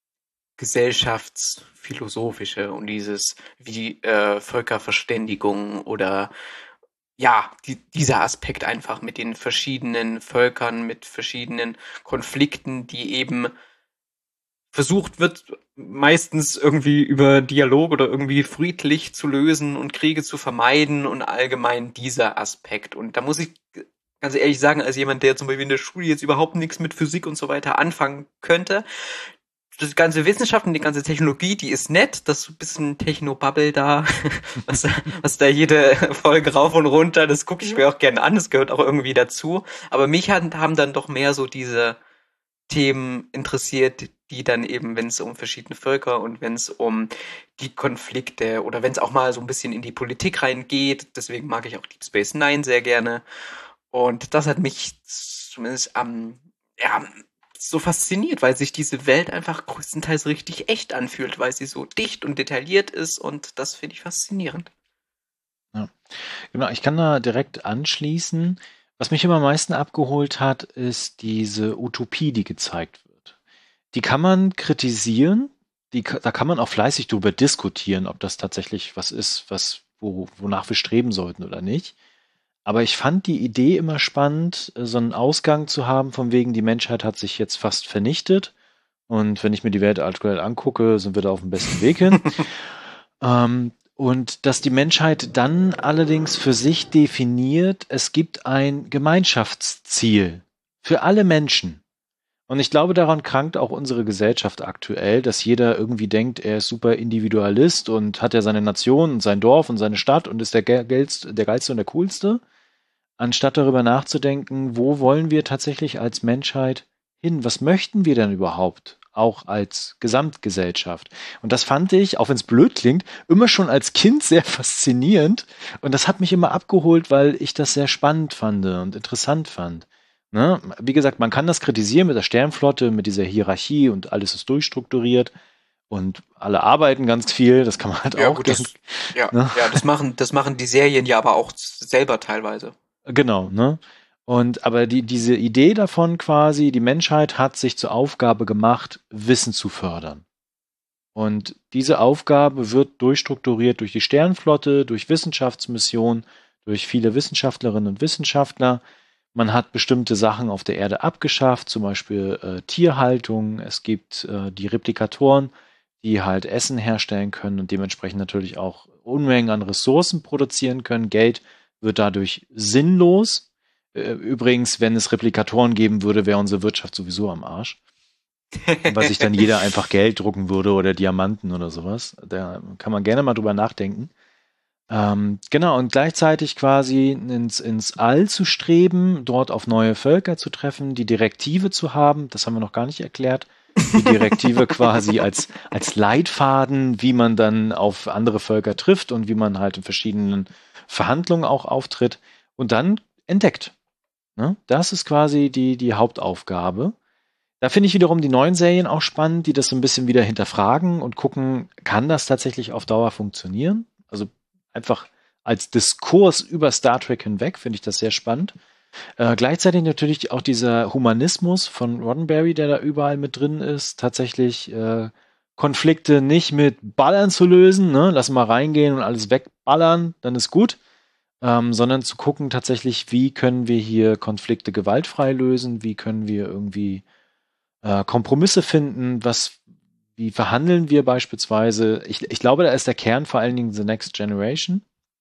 gesellschaftsphilosophische und dieses wie äh, Völkerverständigung oder ja, die, dieser Aspekt einfach mit den verschiedenen Völkern, mit verschiedenen Konflikten, die eben versucht wird, meistens irgendwie über Dialog oder irgendwie friedlich zu lösen und Kriege zu vermeiden und allgemein dieser Aspekt. Und da muss ich ganz ehrlich sagen, als jemand, der zum Beispiel in der Schule jetzt überhaupt nichts mit Physik und so weiter anfangen könnte, das ganze Wissenschaft und die ganze Technologie, die ist nett, das so ein bisschen Techno-Bubble da, was, da- was da jede Folge rauf und runter, das gucke ich mir auch gerne an, das gehört auch irgendwie dazu. Aber mich haben, haben dann doch mehr so diese Themen interessiert, die dann eben, wenn es um verschiedene Völker und wenn es um die Konflikte oder wenn es auch mal so ein bisschen in die Politik reingeht, deswegen mag ich auch Deep Space Nine sehr gerne. Und das hat mich zumindest am, ja, so fasziniert, weil sich diese Welt einfach größtenteils richtig echt anfühlt, weil sie so dicht und detailliert ist, und das finde ich faszinierend. Ja. Genau, ich kann da direkt anschließen. Was mich immer am meisten abgeholt hat, ist diese Utopie, die gezeigt wird. Die kann man kritisieren, die, ka- da kann man auch fleißig drüber diskutieren, ob das tatsächlich was ist, was, wo, wonach wir streben sollten oder nicht. Aber ich fand die Idee immer spannend, äh, so einen Ausgang zu haben, von wegen, die Menschheit hat sich jetzt fast vernichtet. Und wenn ich mir die Welt aktuell angucke, sind wir da auf dem besten Weg hin. Ähm, und dass die Menschheit dann allerdings für sich definiert, es gibt ein Gemeinschaftsziel für alle Menschen. Und ich glaube, daran krankt auch unsere Gesellschaft aktuell, dass jeder irgendwie denkt, er ist super Individualist und hat ja seine Nation und sein Dorf und seine Stadt und ist der ge- geilste, der geilste und der coolste, anstatt darüber nachzudenken, wo wollen wir tatsächlich als Menschheit hin? Was möchten wir denn überhaupt? Auch als Gesamtgesellschaft. Und das fand ich, auch wenn es blöd klingt, immer schon als Kind sehr faszinierend. Und das hat mich immer abgeholt, weil ich das sehr spannend fand und interessant fand. Ne? Wie gesagt, man kann das kritisieren mit der Sternflotte, mit dieser Hierarchie und alles ist durchstrukturiert und alle arbeiten ganz viel, das kann man halt Ja, auch. gut, das, denken, ja, ne? ja, das machen, das machen die Serien ja aber auch selber teilweise. Genau, ne? Und aber die, diese Idee davon quasi, die Menschheit hat sich zur Aufgabe gemacht, Wissen zu fördern. Und diese Aufgabe wird durchstrukturiert durch die Sternflotte, durch Wissenschaftsmissionen, durch viele Wissenschaftlerinnen und Wissenschaftler. Man hat bestimmte Sachen auf der Erde abgeschafft, zum Beispiel äh, Tierhaltung. Es gibt äh, die Replikatoren, die halt Essen herstellen können und dementsprechend natürlich auch Unmengen an Ressourcen produzieren können. Geld wird dadurch sinnlos. Äh, übrigens, wenn es Replikatoren geben würde, wäre unsere Wirtschaft sowieso am Arsch. Weil sich dann jeder einfach Geld drucken würde oder Diamanten oder sowas. Da kann man gerne mal drüber nachdenken. Ähm, genau, und gleichzeitig quasi ins, ins All zu streben, dort auf neue Völker zu treffen, die Direktive zu haben, das haben wir noch gar nicht erklärt, die Direktive quasi als, als Leitfaden, wie man dann auf andere Völker trifft und wie man halt in verschiedenen Verhandlungen auch auftritt und dann entdeckt. Ne? Das ist quasi die, die Hauptaufgabe. Da finde ich wiederum die neuen Serien auch spannend, die das so ein bisschen wieder hinterfragen und gucken, kann das tatsächlich auf Dauer funktionieren? Also einfach als Diskurs über Star Trek hinweg finde ich das sehr spannend. Äh, gleichzeitig natürlich auch dieser Humanismus von Roddenberry, der da überall mit drin ist, tatsächlich äh, Konflikte nicht mit Ballern zu lösen, ne? Lass mal reingehen und alles wegballern, dann ist gut, ähm, sondern zu gucken tatsächlich, wie können wir hier Konflikte gewaltfrei lösen, wie können wir irgendwie äh, Kompromisse finden, was wie verhandeln wir beispielsweise? Ich, ich glaube, da ist der Kern vor allen Dingen The Next Generation,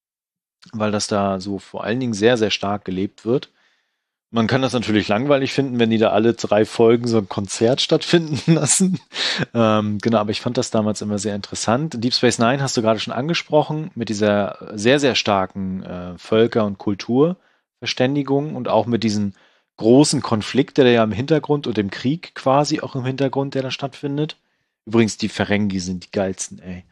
weil das da so vor allen Dingen sehr, sehr stark gelebt wird. Man kann das natürlich langweilig finden, wenn die da alle drei Folgen so ein Konzert stattfinden lassen. ähm, genau, aber ich fand das damals immer sehr interessant. Deep Space Nine hast du gerade schon angesprochen, mit dieser sehr, sehr starken äh, Völker- und Kulturverständigung und auch mit diesen großen Konflikt, der ja im Hintergrund und dem Krieg quasi auch im Hintergrund, der da stattfindet. Übrigens, die Ferengi sind die geilsten, ey.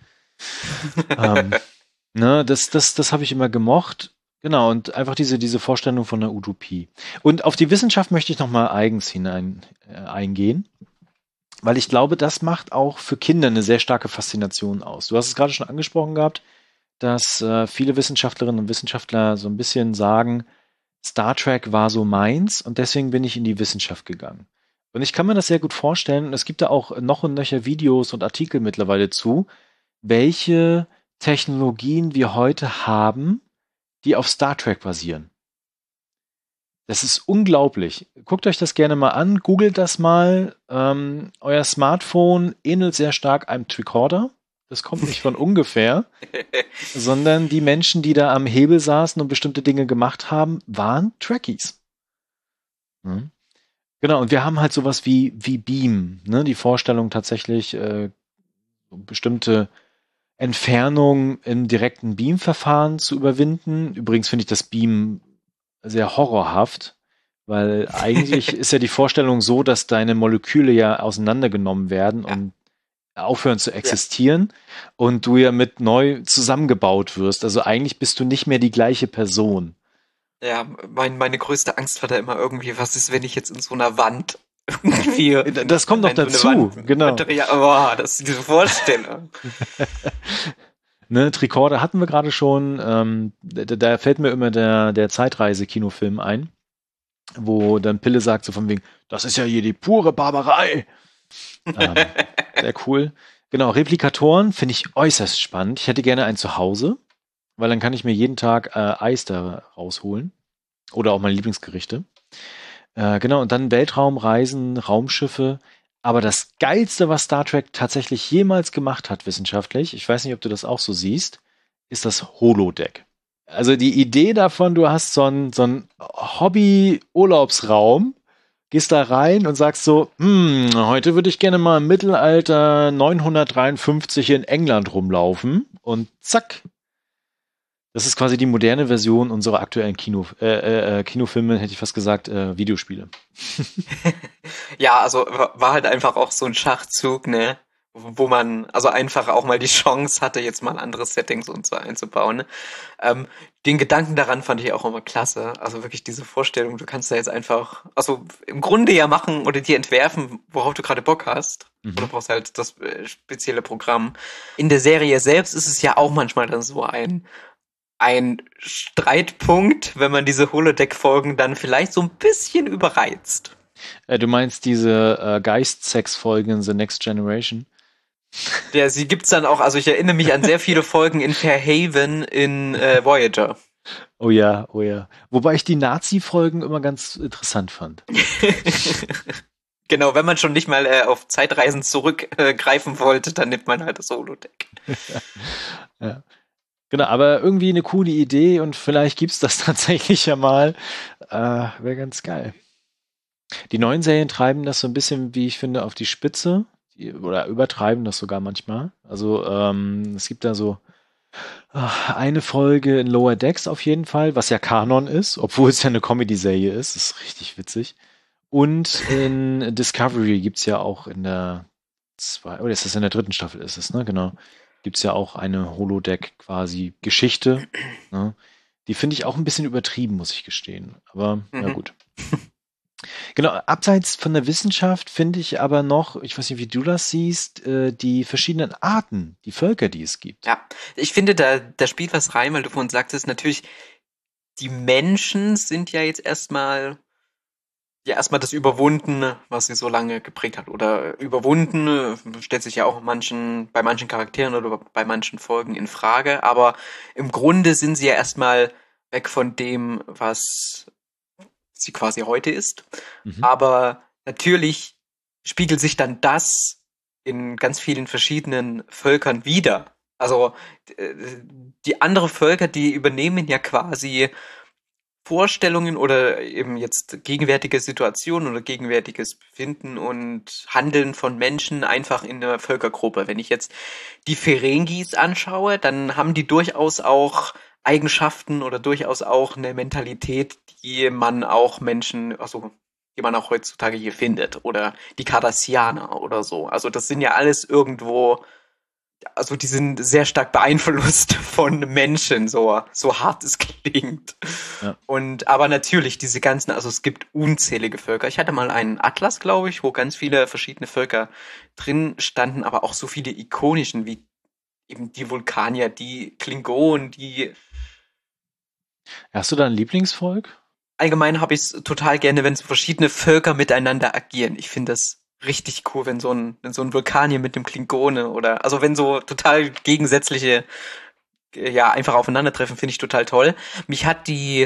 ähm, ne, das das, das habe ich immer gemocht. Genau, und einfach diese, diese Vorstellung von einer Utopie. Und auf die Wissenschaft möchte ich nochmal eigens hinein äh, eingehen, weil ich glaube, das macht auch für Kinder eine sehr starke Faszination aus. Du hast es gerade schon angesprochen gehabt, dass äh, viele Wissenschaftlerinnen und Wissenschaftler so ein bisschen sagen, Star Trek war so meins und deswegen bin ich in die Wissenschaft gegangen. Und ich kann mir das sehr gut vorstellen, und es gibt da auch noch und nöcher Videos und Artikel mittlerweile zu, welche Technologien wir heute haben, die auf Star Trek basieren. Das ist unglaublich. Guckt euch das gerne mal an, googelt das mal. Ähm, euer Smartphone ähnelt sehr stark einem Tricorder. Das kommt nicht von ungefähr, sondern die Menschen, die da am Hebel saßen und bestimmte Dinge gemacht haben, waren Trekkies. Hm. Genau, und wir haben halt sowas wie, wie Beam, ne? Die Vorstellung tatsächlich, äh, bestimmte Entfernungen im direkten Beam-Verfahren zu überwinden. Übrigens finde ich das Beam sehr horrorhaft, weil eigentlich ist ja die Vorstellung so, dass deine Moleküle ja auseinandergenommen werden ja. und aufhören zu existieren ja. und du ja mit neu zusammengebaut wirst. Also eigentlich bist du nicht mehr die gleiche Person. Ja, mein, meine größte Angst war da immer irgendwie, was ist, wenn ich jetzt in so einer Wand irgendwie... Das kommt noch dazu, so Wand, genau. Material, oh, das ist diese Vorstellung. Ne, Tricorder hatten wir gerade schon. Ähm, da, da fällt mir immer der, der Zeitreise-Kinofilm ein, wo dann Pille sagt so von wegen, das ist ja hier die pure Barbarei. ähm, sehr cool. Genau, Replikatoren finde ich äußerst spannend. Ich hätte gerne einen zu Hause, weil dann kann ich mir jeden Tag äh, Eis da rausholen. Oder auch meine Lieblingsgerichte. Äh, genau, und dann Weltraumreisen, Raumschiffe. Aber das Geilste, was Star Trek tatsächlich jemals gemacht hat, wissenschaftlich, ich weiß nicht, ob du das auch so siehst, ist das Holodeck. Also die Idee davon, du hast so einen, so einen Hobby-Urlaubsraum, gehst da rein und sagst so, hm, heute würde ich gerne mal im Mittelalter neunhundertdreiundfünfzig in England rumlaufen und zack. Das ist quasi die moderne Version unserer aktuellen Kino, äh, äh, Kinofilme, hätte ich fast gesagt, äh, Videospiele. Ja, also war halt einfach auch so ein Schachzug, ne? wo man also einfach auch mal die Chance hatte, jetzt mal andere Settings und so einzubauen. Ne? Ähm, den Gedanken daran fand ich auch immer klasse. Also wirklich diese Vorstellung, du kannst da jetzt einfach, also im Grunde ja machen oder dir entwerfen, worauf du gerade Bock hast. Mhm. Oder brauchst halt das äh, spezielle Programm. In der Serie selbst ist es ja auch manchmal dann so ein ein Streitpunkt, wenn man diese Holodeck-Folgen dann vielleicht so ein bisschen überreizt. Äh, du meinst diese äh, Geist-Sex-Folgen in The Next Generation? Ja, sie gibt's dann auch, also ich erinnere mich an sehr viele Folgen in Fairhaven in äh, Voyager. Oh ja, oh ja. Wobei ich die Nazi-Folgen immer ganz interessant fand. Genau, wenn man schon nicht mal äh, auf Zeitreisen zurückgreifen äh, wollte, dann nimmt man halt das Holodeck. Ja. Genau, aber irgendwie eine coole Idee und vielleicht gibt's das tatsächlich ja mal. Äh, wäre ganz geil. Die neuen Serien treiben das so ein bisschen, wie ich finde, auf die Spitze. Oder übertreiben das sogar manchmal. Also ähm, es gibt da so ach, eine Folge in Lower Decks auf jeden Fall, was ja Kanon ist, obwohl es ja eine Comedy-Serie ist. Das ist richtig witzig. Und in Discovery gibt's ja auch in der zwei, oder ist das in der dritten Staffel ist es, ne? Genau. Gibt's ja auch eine Holodeck quasi Geschichte. Ne? Die finde ich auch ein bisschen übertrieben, muss ich gestehen. Aber mhm. ja gut. Genau, abseits von der Wissenschaft finde ich aber noch, ich weiß nicht, wie du das siehst, äh, die verschiedenen Arten, die Völker, die es gibt. Ja, ich finde, da, da spielt was rein, weil du vorhin sagtest, natürlich, die Menschen sind ja jetzt erstmal, ja, erstmal das Überwundene, was sie so lange geprägt hat. Oder überwunden stellt sich ja auch manchen, bei manchen Charakteren oder bei manchen Folgen in Frage. Aber im Grunde sind sie ja erstmal weg von dem, was sie quasi heute ist. Mhm. Aber natürlich spiegelt sich dann das in ganz vielen verschiedenen Völkern wieder. Also die anderen Völker, die übernehmen ja quasi Vorstellungen oder eben jetzt gegenwärtige Situationen oder gegenwärtiges Befinden und Handeln von Menschen einfach in der Völkergruppe. Wenn ich jetzt die Ferengis anschaue, dann haben die durchaus auch Eigenschaften oder durchaus auch eine Mentalität, die man auch Menschen, also die man auch heutzutage hier findet. Oder die Cardassianer oder so. Also das sind ja alles irgendwo, also die sind sehr stark beeinflusst von Menschen, so, so hart es klingt. Ja. Und aber natürlich diese ganzen, also es gibt unzählige Völker. Ich hatte mal einen Atlas, glaube ich, wo ganz viele verschiedene Völker drin standen, aber auch so viele ikonischen, wie eben die Vulkanier, die Klingonen, die... Hast du da ein Lieblingsvolk? Allgemein habe ich es total gerne, wenn so verschiedene Völker miteinander agieren. Ich finde das richtig cool, wenn so ein, wenn so ein Vulkanier mit dem Klingone oder, also wenn so total gegensätzliche, ja, einfach aufeinandertreffen, finde ich total toll. Mich hat die,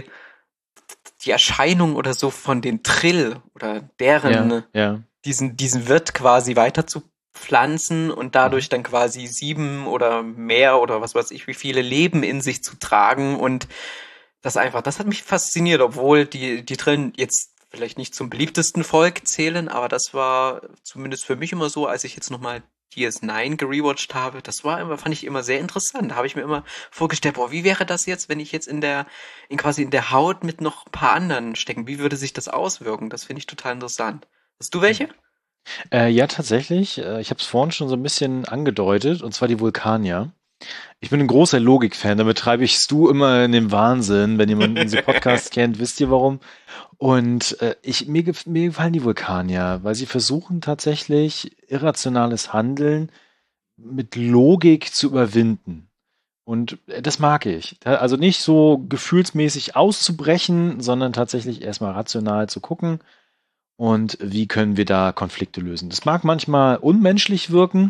die Erscheinung oder so von den Trill oder deren, ja, ja. diesen, diesen Wirt quasi weiter zu pflanzen und dadurch dann quasi sieben oder mehr oder was weiß ich, wie viele Leben in sich zu tragen und das einfach, das hat mich fasziniert, obwohl die, die Trillen jetzt vielleicht nicht zum beliebtesten Volk zählen, aber das war zumindest für mich immer so, als ich jetzt nochmal D S neun gerewatcht habe, das war immer, fand ich immer sehr interessant. Da habe ich mir immer vorgestellt, boah, wie wäre das jetzt, wenn ich jetzt in der, in quasi in der Haut mit noch ein paar anderen stecken? Wie würde sich das auswirken? Das finde ich total interessant. Hast du welche? Äh, ja, tatsächlich. Äh, ich habe es vorhin schon so ein bisschen angedeutet, und zwar die Vulkanier. Ich bin ein großer Logik-Fan, damit treibe ich Stu immer in den Wahnsinn. Wenn jemand unseren Podcast kennt, wisst ihr warum. Und äh, ich mir, gef- mir gefallen die Vulkanier, weil sie versuchen tatsächlich irrationales Handeln mit Logik zu überwinden. Und äh, das mag ich. Da- Also nicht so gefühlsmäßig auszubrechen, sondern tatsächlich erstmal rational zu gucken und wie können wir da Konflikte lösen. Das mag manchmal unmenschlich wirken.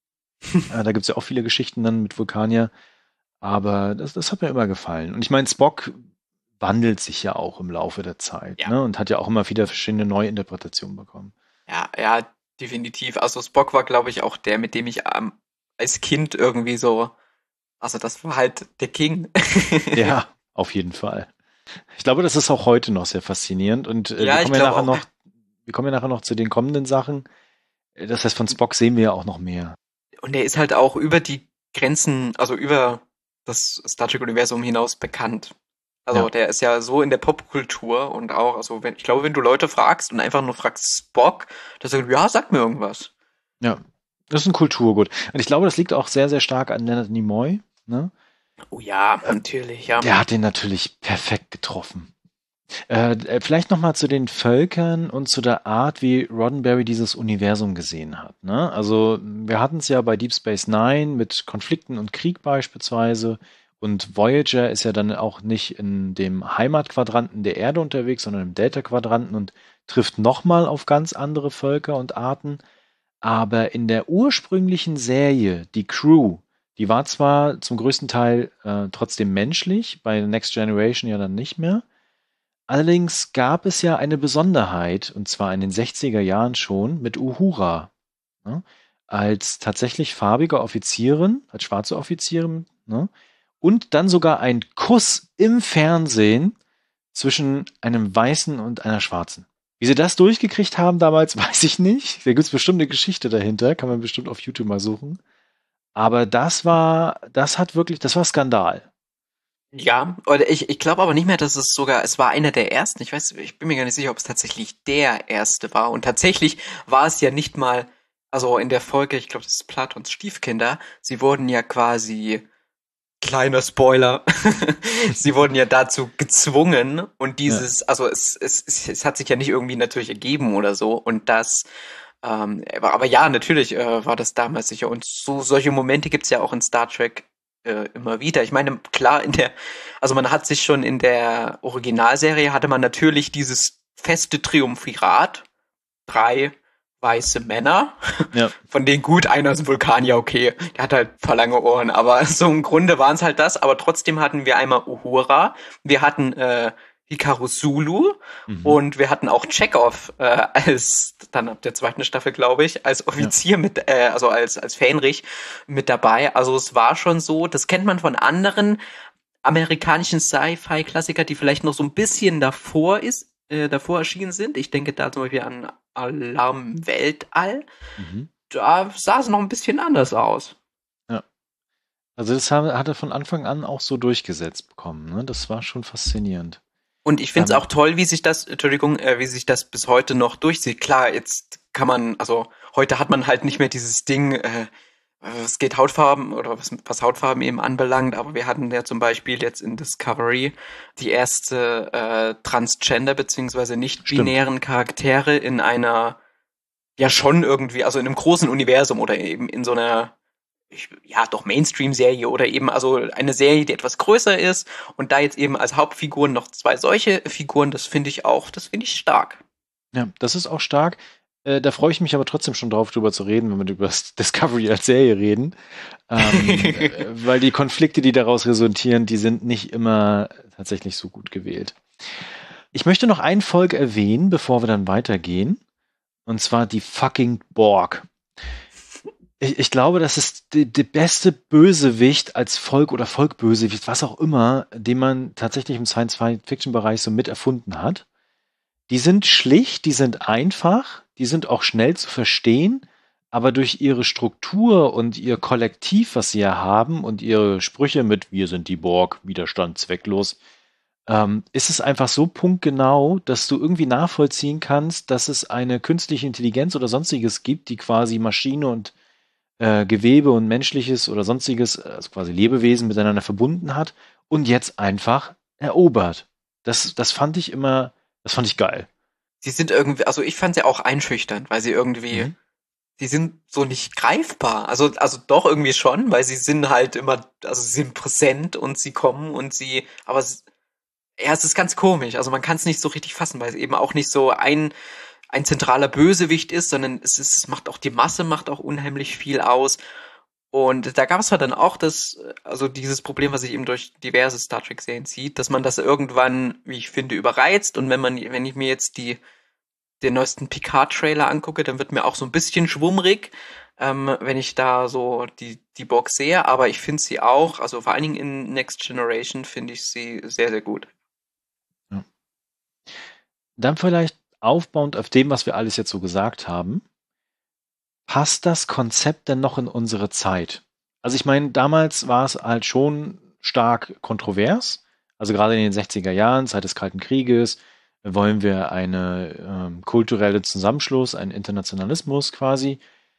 Äh, da gibt's ja auch viele Geschichten dann mit Vulkanier. Aber das, das hat mir immer gefallen. Und ich meine, Spock wandelt sich ja auch im Laufe der Zeit, Ja. ne? Und hat ja auch immer wieder verschiedene Neuinterpretationen bekommen. Ja, ja, definitiv. Also Spock war, glaube ich, auch der, mit dem ich ähm, als Kind irgendwie so, also das war halt der King. Ja, auf jeden Fall. Ich glaube, das ist auch heute noch sehr faszinierend. Und äh, Ja, wir ich kommen ja glaube nachher auch. noch, wir kommen ja nachher noch zu den kommenden Sachen. Äh, Das heißt, von Spock sehen wir ja auch noch mehr. Und er ist halt auch über die Grenzen, also über das Star Trek-Universum hinaus bekannt. Also Ja. der ist ja so in der Popkultur und auch, also wenn, ich glaube, wenn du Leute fragst und einfach nur fragst Spock, dass er sagt, ja, sag mir irgendwas. Ja. Das ist ein Kulturgut. Und ich glaube, das liegt auch sehr, sehr stark an Leonard Nimoy. Ne? Oh ja, natürlich, ja. Der hat den natürlich perfekt getroffen. Äh, vielleicht nochmal zu den Völkern und zu der Art, wie Roddenberry dieses Universum gesehen hat. Ne? Also wir hatten es ja bei Deep Space Nine mit Konflikten und Krieg beispielsweise. Und Voyager ist ja dann auch nicht in dem Heimatquadranten der Erde unterwegs, sondern im Delta-Quadranten und trifft nochmal auf ganz andere Völker und Arten. Aber in der ursprünglichen Serie, die Crew, die war zwar zum größten Teil äh, trotzdem menschlich, bei Next Generation ja dann nicht mehr. Allerdings gab es ja eine Besonderheit, und zwar in den sechziger Jahren schon, mit Uhura. Ne? Als tatsächlich farbige Offizierin, als schwarze Offizierin, ne? Und dann sogar ein Kuss im Fernsehen zwischen einem Weißen und einer Schwarzen. Wie sie das durchgekriegt haben damals, weiß ich nicht. Da gibt es bestimmt eine Geschichte dahinter, kann man bestimmt auf YouTube mal suchen. Aber das war, das hat wirklich, das war Skandal. Ja, oder ich, ich glaube aber nicht mehr, dass es sogar, es war einer der ersten. Ich weiß, ich bin mir gar nicht sicher, ob es tatsächlich der erste war. Und tatsächlich war es ja nicht mal, also in der Folge, ich glaube, das ist Platons Stiefkinder, sie wurden ja quasi, kleiner Spoiler, sie wurden ja dazu gezwungen und dieses, ja. also es, es, es, es hat sich ja nicht irgendwie natürlich ergeben oder so und das, ähm, aber, aber ja, natürlich äh, war das damals sicher und so solche Momente gibt's ja auch in Star Trek äh, immer wieder. Ich meine, klar, in der, also man hat sich schon in der Originalserie hatte man natürlich dieses feste Triumvirat, drei weiße Männer, ja. Von denen gut, einer ist ein Vulkanier, okay, der hat halt ein paar lange Ohren, aber so im Grunde waren es halt das, aber trotzdem hatten wir einmal Uhura, wir hatten äh, Hikaru Sulu mhm. und wir hatten auch Chekhov äh, als, dann ab der zweiten Staffel, glaube ich, als Offizier ja. mit, äh, also als als Fähnrich mit dabei, also es war schon so, das kennt man von anderen amerikanischen Sci-Fi-Klassiker, die vielleicht noch so ein bisschen davor ist, äh, davor erschienen sind. Ich denke da zum Beispiel an Alarm im Weltall. Mhm. Da sah es noch ein bisschen anders aus. Ja. Also das hat er von Anfang an auch so durchgesetzt bekommen. Ne? Das war schon faszinierend. Und ich finde es auch toll, wie sich das, Entschuldigung, äh, wie sich das bis heute noch durchzieht. Klar, jetzt kann man, also heute hat man halt nicht mehr dieses Ding, äh, es geht Hautfarben oder was, was Hautfarben eben anbelangt, aber wir hatten ja zum Beispiel jetzt in Discovery die erste äh, Transgender beziehungsweise nicht-binären Charaktere in einer, ja schon irgendwie, also in einem großen Universum oder eben in so einer, ich, ja doch Mainstream-Serie oder eben also eine Serie, die etwas größer ist und da jetzt eben als Hauptfiguren noch zwei solche Figuren, das finde ich auch, das finde ich stark. Ja, das ist auch stark. Da freue ich mich aber trotzdem schon drauf, drüber zu reden, wenn wir über Discovery als Serie reden. Ähm, weil die Konflikte, die daraus resultieren, die sind nicht immer tatsächlich so gut gewählt. Ich möchte noch ein Volk erwähnen, bevor wir dann weitergehen. Und zwar die fucking Borg. Ich, ich glaube, das ist die, die beste Bösewicht als Volk oder Volkbösewicht, was auch immer, den man tatsächlich im Science-Fiction-Bereich so mit erfunden hat. Die sind schlicht, die sind einfach, die sind auch schnell zu verstehen, aber durch ihre Struktur und ihr Kollektiv, was sie ja haben und ihre Sprüche mit "Wir sind die Borg, Widerstand zwecklos", ähm, ist es einfach so punktgenau, dass du irgendwie nachvollziehen kannst, dass es eine künstliche Intelligenz oder sonstiges gibt, die quasi Maschine und äh, Gewebe und menschliches oder sonstiges, also quasi Lebewesen miteinander verbunden hat und jetzt einfach erobert. Das, das fand ich immer Das fand ich geil. Sie sind irgendwie, also ich fand sie auch einschüchternd, weil sie irgendwie, mhm. sie sind so nicht greifbar. Also, also doch irgendwie schon, weil sie sind halt immer, also sie sind präsent und sie kommen und sie, aber es, ja, es ist ganz komisch. Also man kann es nicht so richtig fassen, weil es eben auch nicht so ein, ein zentraler Bösewicht ist, sondern es ist, es macht auch die Masse, macht auch unheimlich viel aus. Und da gab es halt dann auch das, also dieses Problem, was sich eben durch diverse Star Trek-Serien zieht, dass man das irgendwann, wie ich finde, überreizt. Und wenn man, wenn ich mir jetzt die den neuesten Picard-Trailer angucke, dann wird mir auch so ein bisschen schwummrig, ähm, wenn ich da so die die Borg sehe. Aber ich finde sie auch, also vor allen Dingen in Next Generation finde ich sie sehr, sehr gut. Ja. Dann vielleicht aufbauend auf dem, was wir alles jetzt so gesagt haben. Passt das Konzept denn noch in unsere Zeit? Also ich meine, damals war es halt schon stark kontrovers. Also gerade in den sechziger Jahren, Zeit des Kalten Krieges, wollen wir eine ähm, kulturelle Zusammenschluss, einen Internationalismus quasi.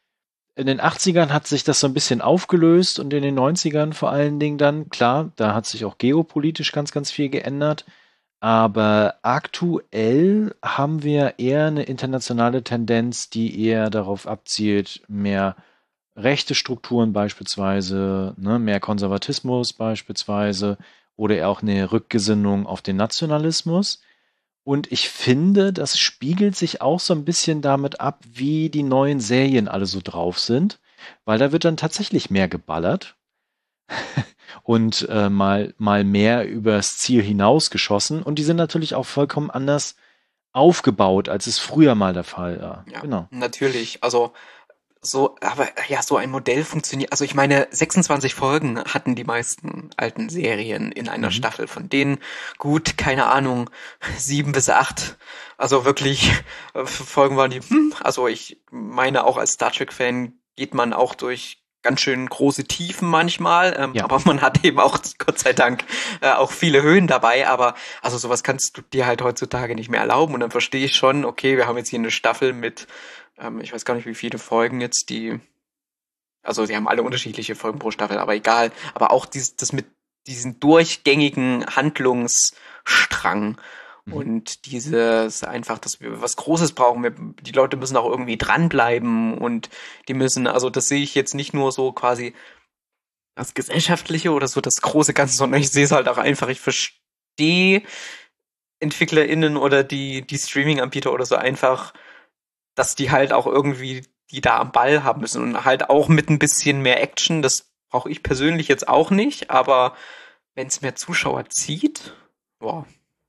In den achtzigern hat sich das so ein bisschen aufgelöst und in den neunzigern vor allen Dingen dann, klar, da hat sich auch geopolitisch ganz, ganz viel geändert. Aber aktuell haben wir eher eine internationale Tendenz, die eher darauf abzielt, mehr rechte Strukturen beispielsweise, ne, mehr Konservatismus beispielsweise oder eher auch eine Rückgesinnung auf den Nationalismus. Und ich finde, das spiegelt sich auch so ein bisschen damit ab, wie die neuen Serien alle so drauf sind, weil da wird dann tatsächlich mehr geballert und äh, mal, mal mehr übers Ziel hinausgeschossen. Und die sind natürlich auch vollkommen anders aufgebaut, als es früher mal der Fall war. Ja, Genau. natürlich. Also so, aber ja, so ein Modell funktioniert. Also ich meine, sechsundzwanzig Folgen hatten die meisten alten Serien in einer Mhm. Staffel. Von denen gut, keine Ahnung, sieben bis acht. Also wirklich äh, Folgen waren die. Hm, also ich meine, auch als Star Trek-Fan geht man auch durch ganz schön große Tiefen manchmal, ähm, Ja. aber man hat eben auch, Gott sei Dank, äh, auch viele Höhen dabei, aber also sowas kannst du dir halt heutzutage nicht mehr erlauben und dann verstehe ich schon, okay, wir haben jetzt hier eine Staffel mit, ähm, ich weiß gar nicht, wie viele Folgen jetzt die, also sie haben alle unterschiedliche Folgen pro Staffel, aber egal, aber auch dieses, das mit diesen durchgängigen Handlungsstrang Mhm. und dieses einfach, dass wir was Großes brauchen. Wir, die Leute müssen auch irgendwie dranbleiben und die müssen, also das sehe ich jetzt nicht nur so quasi das Gesellschaftliche oder so das große Ganze, sondern ich sehe es halt auch einfach, ich verstehe EntwicklerInnen oder die, die Streaming-Anbieter oder so einfach, dass die halt auch irgendwie die da am Ball haben müssen und halt auch mit ein bisschen mehr Action, das brauche ich persönlich jetzt auch nicht, aber wenn es mehr Zuschauer zieht, boah.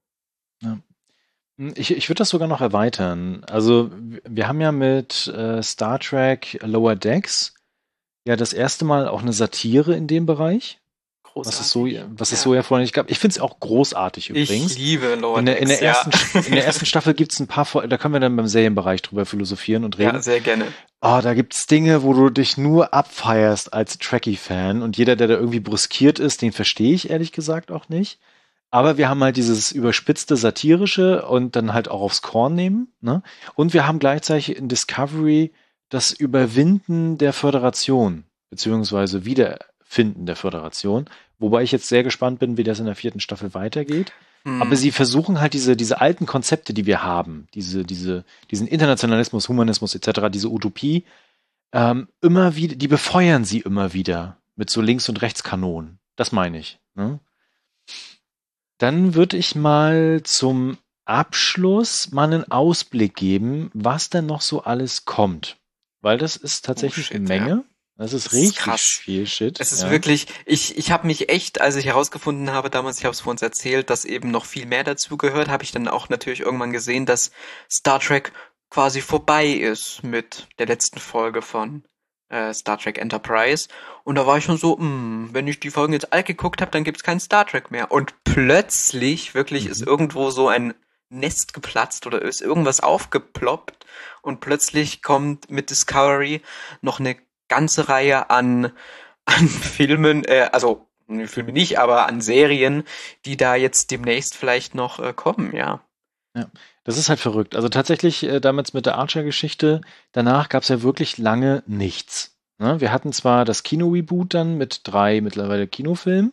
Ich, ich würde das sogar noch erweitern. Also w- wir haben ja mit äh, Star Trek Lower Decks ja das erste Mal auch eine Satire in dem Bereich, was es so, was es so ja vorher nicht gab. Ich finde es auch großartig übrigens. Ich liebe Lower In der, in der Decks, ersten, ja. in der ersten Staffel gibt es ein paar, Fol- da können wir dann beim Serienbereich drüber philosophieren und reden. Ja, sehr gerne. Oh, da gibt's Dinge, wo du dich nur abfeierst als Trekkie-Fan und jeder, der da irgendwie brüskiert ist, den verstehe ich ehrlich gesagt auch nicht. Aber wir haben halt dieses überspitzte Satirische und dann halt auch aufs Korn nehmen, ne? Und wir haben gleichzeitig in Discovery das Überwinden der Föderation, beziehungsweise Wiederfinden der Föderation, wobei ich jetzt sehr gespannt bin, wie das in der vierten Staffel weitergeht. Hm. Aber sie versuchen halt diese, diese alten Konzepte, die wir haben, diese, diese, diesen Internationalismus, Humanismus et cetera, diese Utopie, ähm, immer wieder, die befeuern sie immer wieder mit so Links- und Rechtskanonen. Das meine ich. Ne? Dann würde ich mal zum Abschluss mal einen Ausblick geben, was denn noch so alles kommt. Weil das ist tatsächlich Oh, shit, eine Menge. ja. Das ist Das ist richtig krass. viel Shit. Es ist ja. wirklich, ich, ich habe mich echt, als ich herausgefunden habe, damals, ich habe es vor uns erzählt, dass eben noch viel mehr dazu gehört, habe ich dann auch natürlich irgendwann gesehen, dass Star Trek quasi vorbei ist mit der letzten Folge von äh, Star Trek Enterprise. Und da war ich schon so, mh, wenn ich die Folgen jetzt alt geguckt habe, dann gibt's kein Star Trek mehr. Und plötzlich, wirklich, Mhm. ist irgendwo so ein Nest geplatzt oder ist irgendwas aufgeploppt und plötzlich kommt mit Discovery noch eine ganze Reihe an, an Filmen, äh, also ne, Filme nicht, aber an Serien, die da jetzt demnächst vielleicht noch äh, kommen, ja. Das ist halt verrückt. Also tatsächlich äh, damals mit der Archer-Geschichte, danach gab es ja wirklich lange nichts. Ne? Wir hatten zwar das Kino-Reboot dann mit drei mittlerweile Kinofilmen,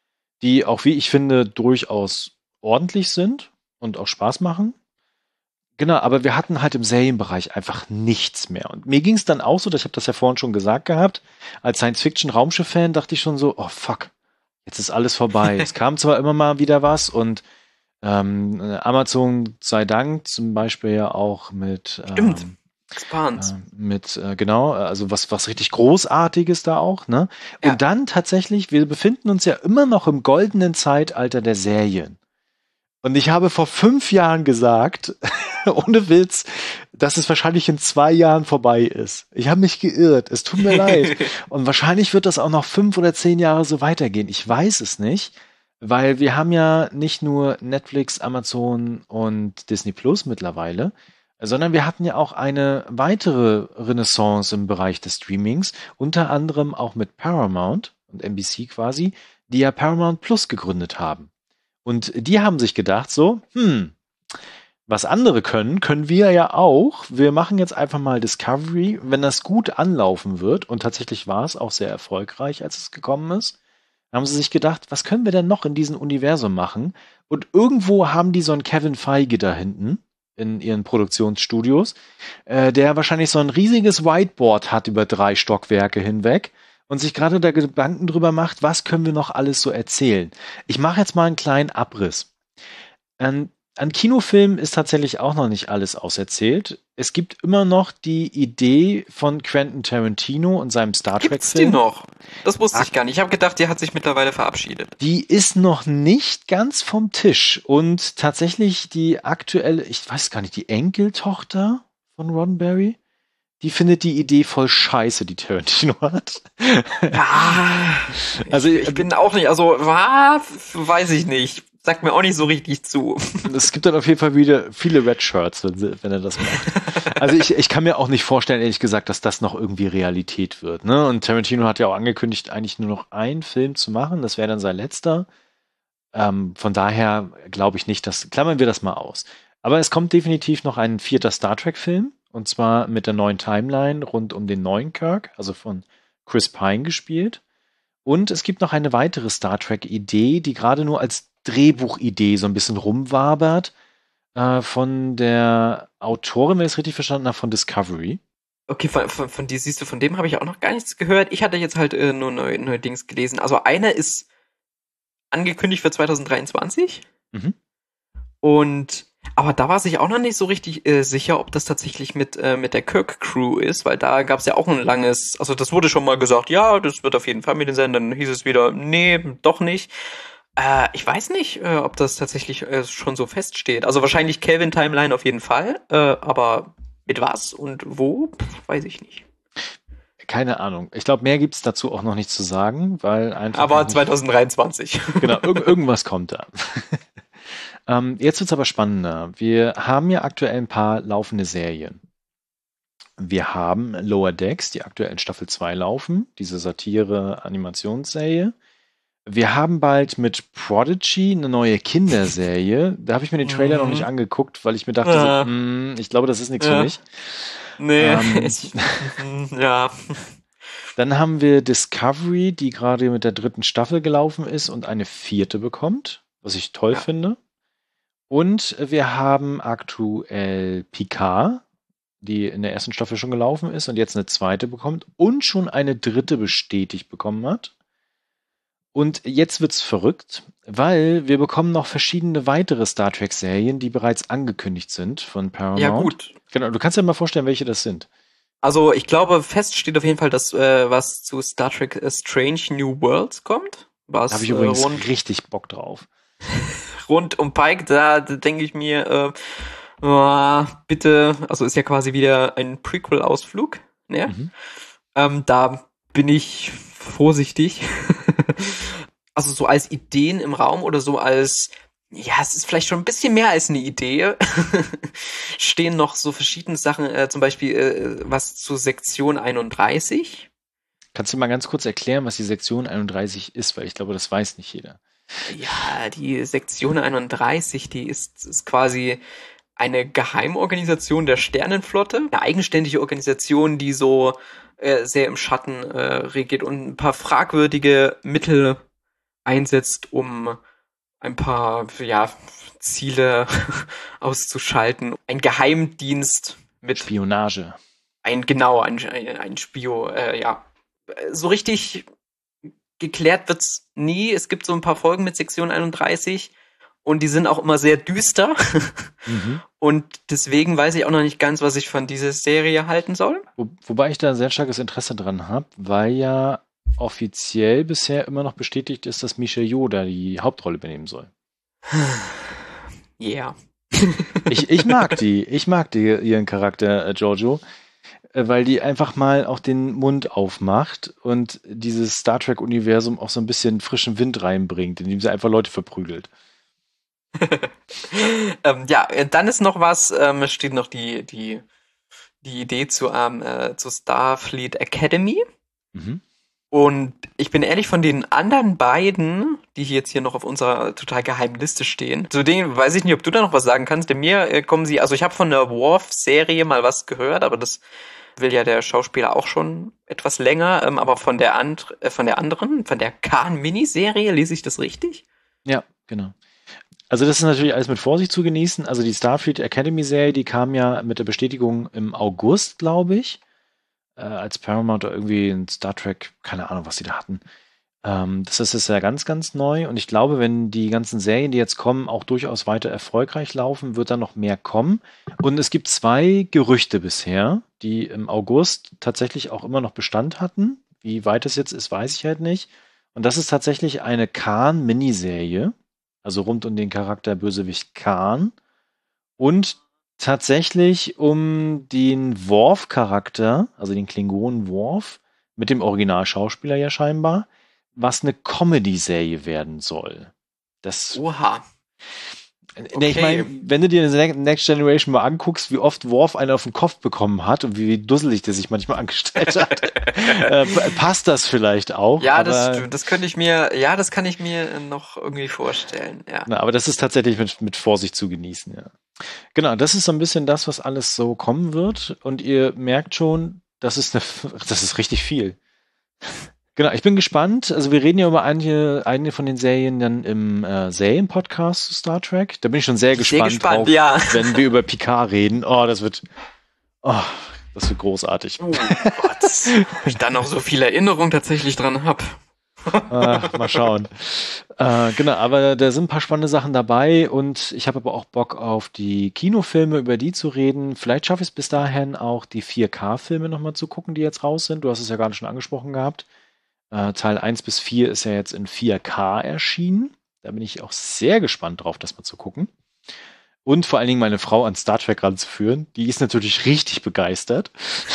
die auch, wie ich finde, durchaus ordentlich sind und auch Spaß machen. Genau, aber wir hatten halt im Serienbereich einfach nichts mehr. Und mir ging es dann auch so, ich habe das ja vorhin schon gesagt gehabt, als Science-Fiction-Raumschiff-Fan dachte ich schon so, oh fuck, jetzt ist alles vorbei. Es kam zwar immer mal wieder was und ähm, Amazon sei Dank zum Beispiel ja auch mit Stimmt. ähm, Expanse. äh, mit äh, genau, also was was richtig Großartiges da auch, ne? Und Ja. dann tatsächlich, wir befinden uns ja immer noch im goldenen Zeitalter der Serien. Und ich habe vor fünf Jahren gesagt, ohne Witz, dass es wahrscheinlich in zwei Jahren vorbei ist. Ich habe mich geirrt. Es tut mir leid. Und wahrscheinlich wird das auch noch fünf oder zehn Jahre so weitergehen. Ich weiß es nicht, weil wir haben ja nicht nur Netflix, Amazon und Disney Plus mittlerweile, sondern wir hatten ja auch eine weitere Renaissance im Bereich des Streamings, unter anderem auch mit Paramount und N B C quasi, die ja Paramount Plus gegründet haben. Und die haben sich gedacht so, hm, Was andere können, können wir ja auch. Wir machen jetzt einfach mal Discovery. Wenn das gut anlaufen wird, und tatsächlich war es auch sehr erfolgreich, als es gekommen ist, haben sie sich gedacht, was können wir denn noch in diesem Universum machen? Und irgendwo haben die so einen Kevin Feige da hinten in ihren Produktionsstudios, äh, der wahrscheinlich so ein riesiges Whiteboard hat über drei Stockwerke hinweg und sich gerade da Gedanken drüber macht, was können wir noch alles so erzählen. Ich mache jetzt mal einen kleinen Abriss. An, an Kinofilmen ist tatsächlich auch noch nicht alles auserzählt. Es gibt immer noch die Idee von Quentin Tarantino und seinem Star Trek-Film. Gibt's die noch? Das wusste ich gar nicht. Ich habe gedacht, der hat sich mittlerweile verabschiedet. Die ist noch nicht ganz vom Tisch. Und tatsächlich die aktuelle, ich weiß gar nicht, die Enkeltochter von Roddenberry, die findet die Idee voll scheiße, die Tarantino hat. Ja, also ich, ich bin auch nicht, also was, weiß ich nicht. Sagt mir auch nicht so richtig zu. Es gibt dann auf jeden Fall wieder viele Red Shirts, wenn, sie, wenn er das macht. Also ich, ich kann mir auch nicht vorstellen, ehrlich gesagt, dass das noch irgendwie Realität wird. Ne? Und Tarantino hat ja auch angekündigt, eigentlich nur noch einen Film zu machen. Das wäre dann sein letzter. Ähm, von daher glaube ich nicht, dass, klammern wir das mal aus. Aber es kommt definitiv noch ein vierter Star Trek-Film. Und zwar mit der neuen Timeline rund um den neuen Kirk, also von Chris Pine gespielt. Und es gibt noch eine weitere Star Trek-Idee, die gerade nur als Drehbuchidee so ein bisschen rumwabert, äh, von der Autorin, wenn ich es richtig verstanden habe, von Discovery. Okay, von, von, von die siehst du, von dem habe ich auch noch gar nichts gehört. Ich hatte jetzt halt äh, nur neue, neue Dings gelesen. Also einer ist angekündigt für zwanzig dreiundzwanzig. Mhm. Und aber da war sich auch noch nicht so richtig äh, sicher, ob das tatsächlich mit äh, mit der Kirk-Crew ist, weil da gab es ja auch ein langes, also das wurde schon mal gesagt, ja, das wird auf jeden Fall mit den sein, dann hieß es wieder, nee, doch nicht. Äh, ich weiß nicht, äh, ob das tatsächlich äh, schon so feststeht. Also wahrscheinlich Kelvin-Timeline auf jeden Fall, äh, aber mit was und wo, Pff, weiß ich nicht. Keine Ahnung. Ich glaube, mehr gibt es dazu auch noch nicht zu sagen, weil einfach. Aber zwanzig dreiundzwanzig. Genau, irg- irgendwas kommt da. ähm, jetzt wird's aber spannender. Wir haben ja aktuell ein paar laufende Serien. Wir haben Lower Decks, die aktuell in Staffel zwei laufen, diese Satire-Animationsserie. Wir haben bald mit Prodigy eine neue Kinderserie. Da habe ich mir den Trailer mhm. noch nicht angeguckt, weil ich mir dachte, ja. so, mh, ich glaube, das ist nichts ja. für mich. Nee, Ähm, ich, ja. Dann haben wir Discovery, die gerade mit der dritten Staffel gelaufen ist und eine vierte bekommt, was ich toll Ja. finde. Und wir haben aktuell Picard, die in der ersten Staffel schon gelaufen ist und jetzt eine zweite bekommt und schon eine dritte bestätigt bekommen hat. Und jetzt wird's verrückt, weil wir bekommen noch verschiedene weitere Star Trek-Serien, die bereits angekündigt sind von Paramount. Ja, gut. Genau, du kannst ja mal vorstellen, welche das sind. Also ich glaube, fest steht auf jeden Fall, dass äh, was zu Star Trek äh, Strange New Worlds kommt. Was Da habe ich übrigens äh, rund, richtig Bock drauf. rund um Pike, da, da denke ich mir, äh, oh, bitte, also ist ja quasi wieder ein Prequel-Ausflug, ne? Mhm. Ähm, da bin ich vorsichtig. Also so als Ideen im Raum oder so als, ja, es ist vielleicht schon ein bisschen mehr als eine Idee, stehen noch so verschiedene Sachen, äh, zum Beispiel äh, was zu Sektion einunddreißig. Kannst du mal ganz kurz erklären, was die Sektion einunddreißig ist, weil ich glaube, das weiß nicht jeder. Ja, die Sektion einunddreißig, die ist, ist quasi eine Geheimorganisation der Sternenflotte, eine eigenständige Organisation, die so äh, sehr im Schatten äh, regiert und ein paar fragwürdige Mittel einsetzt, um ein paar ja, Ziele auszuschalten. Ein Geheimdienst mit Spionage. ein genau ein ein, ein Spio, äh, ja, so richtig geklärt wird's nie. Es gibt so ein paar Folgen mit Sektion einunddreißig und die sind auch immer sehr düster. Mhm. Und deswegen weiß ich auch noch nicht ganz, was ich von dieser Serie halten soll. Wo, wobei ich da ein sehr starkes Interesse dran habe, weil ja offiziell bisher immer noch bestätigt ist, dass Michelle Yeoh da die Hauptrolle übernehmen soll. Yeah. Ich, ich mag die. Ich mag die, ihren Charakter, äh, Giorgio, äh, weil die einfach mal auch den Mund aufmacht und dieses Star Trek-Universum auch so ein bisschen frischen Wind reinbringt, indem sie einfach Leute verprügelt. ähm, ja, dann ist noch was, ähm, steht noch die, die, die Idee zu, ähm, äh, zu Starfleet Academy. Mhm. Und ich bin ehrlich, von den anderen beiden die jetzt hier noch auf unserer total geheimen Liste stehen. Zu denen weiß ich nicht, ob du da noch was sagen kannst. Denn mir äh, kommen sie, also ich habe von der Worf-Serie mal was gehört, aber das will ja der Schauspieler auch schon etwas länger. Ähm, aber von der, and, äh, von der anderen, von der Khan-Miniserie, lese ich das richtig? Ja, genau. Also das ist natürlich alles mit Vorsicht zu genießen. Also die Starfleet Academy-Serie, die kam ja mit der Bestätigung im August, glaube ich, äh, als Paramount oder irgendwie ein Star Trek, keine Ahnung, was die da hatten. Ähm, das ist jetzt ja ganz, ganz neu. Und ich glaube, wenn die ganzen Serien, die jetzt kommen, auch durchaus weiter erfolgreich laufen, wird da noch mehr kommen. Und es gibt zwei Gerüchte bisher, die im August tatsächlich auch immer noch Bestand hatten. Wie weit es jetzt ist, weiß ich halt nicht. Und das ist tatsächlich eine Khan-Miniserie, also rund um den Charakter Bösewicht Khan. Und tatsächlich um den Worf-Charakter, also den Klingonen Worf, mit dem Originalschauspieler ja scheinbar, was eine Comedy-Serie werden soll. Das. Oha. Okay. Nee, ich meine, wenn du dir Next Generation mal anguckst, wie oft Worf einen auf den Kopf bekommen hat und wie dusselig der sich manchmal angestellt hat, äh, passt das vielleicht auch. Ja, aber, das, das könnte ich mir, ja, das kann ich mir noch irgendwie vorstellen. Ja. Na, aber das ist tatsächlich mit, mit Vorsicht zu genießen. Ja. Genau, das ist so ein bisschen das, was alles so kommen wird. Und ihr merkt schon, das ist, eine, das ist richtig viel. Genau, ich bin gespannt. Also wir reden ja über einige, einige von den Serien dann im äh, Serien-Podcast zu Star Trek. Da bin ich schon sehr gespannt, sehr gespannt drauf, ja. wenn wir über Picard reden. Oh, das wird, oh, das wird großartig. Oh Gott, ob ich da noch so viel Erinnerung tatsächlich dran habe. Ach, mal schauen. Äh, genau, aber da sind ein paar spannende Sachen dabei und ich habe aber auch Bock auf die Kinofilme, über die zu reden. Vielleicht schaffe ich es bis dahin auch, die vier K-Filme nochmal zu gucken, die jetzt raus sind. Du hast es ja gerade schon angesprochen gehabt. Teil eins bis vier ist ja jetzt in vier K erschienen. Da bin ich auch sehr gespannt drauf, das mal zu gucken. Und vor allen Dingen meine Frau an Star Trek ranzuführen. Die ist natürlich richtig begeistert.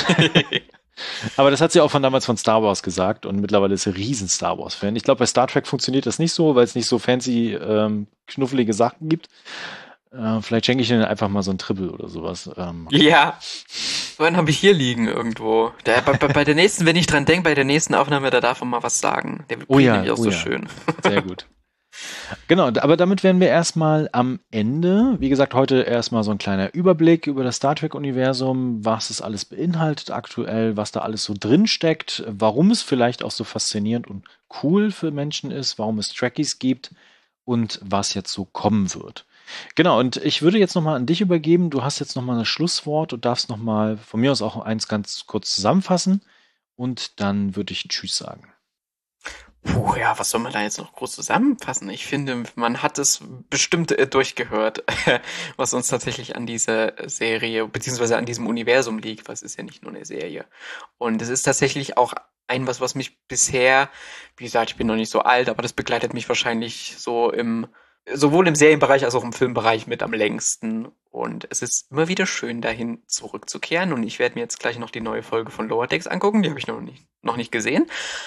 Aber das hat sie auch von damals von Star Wars gesagt und mittlerweile ist sie riesen Star Wars-Fan. Ich glaube, bei Star Trek funktioniert das nicht so, weil es nicht so fancy, ähm, knuffelige Sachen gibt. Äh, vielleicht schenke ich ihnen einfach mal so ein Triple oder sowas. Ähm. Ja, so einen habe ich hier liegen irgendwo. Der, bei, bei der nächsten, wenn ich dran denke, bei der nächsten Aufnahme, da darf man mal was sagen. Der oh ja, nämlich auch oh so ja. schön. Sehr gut. Genau, aber damit wären wir erstmal am Ende. Wie gesagt, heute erstmal so ein kleiner Überblick über das Star Trek-Universum, was es alles beinhaltet aktuell, was da alles so drin steckt, warum es vielleicht auch so faszinierend und cool für Menschen ist, warum es Trekkies gibt und was jetzt so kommen wird. Genau, und ich würde jetzt nochmal an dich übergeben. Du hast jetzt nochmal ein Schlusswort und darfst nochmal von mir aus auch eins ganz kurz zusammenfassen und dann würde ich Tschüss sagen. Puh, ja, was soll man da jetzt noch groß zusammenfassen? Ich finde, man hat es bestimmt äh, durchgehört, was uns tatsächlich an dieser Serie, beziehungsweise an diesem Universum liegt, weil es ist ja nicht nur eine Serie. Und es ist tatsächlich auch ein was, was mich bisher, wie gesagt, ich bin noch nicht so alt, aber das begleitet mich wahrscheinlich so im sowohl im Serienbereich als auch im Filmbereich mit am längsten. Und es ist immer wieder schön, dahin zurückzukehren. Und ich werde mir jetzt gleich noch die neue Folge von Lower Decks angucken. Die habe ich noch nicht, noch nicht gesehen.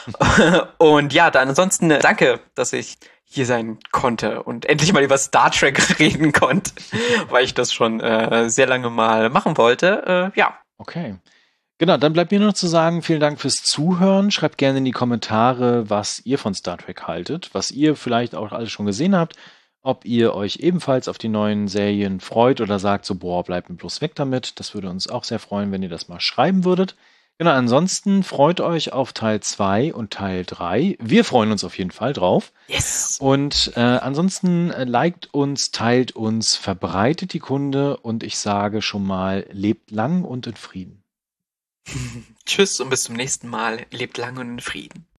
Und ja, dann ansonsten danke, dass ich hier sein konnte und endlich mal über Star Trek reden konnte, weil ich das schon äh, sehr lange mal machen wollte. Äh, ja. Okay. Genau, dann bleibt mir nur noch zu sagen, vielen Dank fürs Zuhören. Schreibt gerne in die Kommentare, was ihr von Star Trek haltet, was ihr vielleicht auch alles schon gesehen habt. Ob ihr euch ebenfalls auf die neuen Serien freut oder sagt so, boah, bleibt mir bloß weg damit. Das würde uns auch sehr freuen, wenn ihr das mal schreiben würdet. Genau, ansonsten freut euch auf Teil zwei und Teil drei. Wir freuen uns auf jeden Fall drauf. Yes! Und äh, ansonsten äh, liked uns, teilt uns, verbreitet die Kunde und ich sage schon mal, lebt lang und in Frieden. Tschüss und bis zum nächsten Mal. Lebt lang und in Frieden.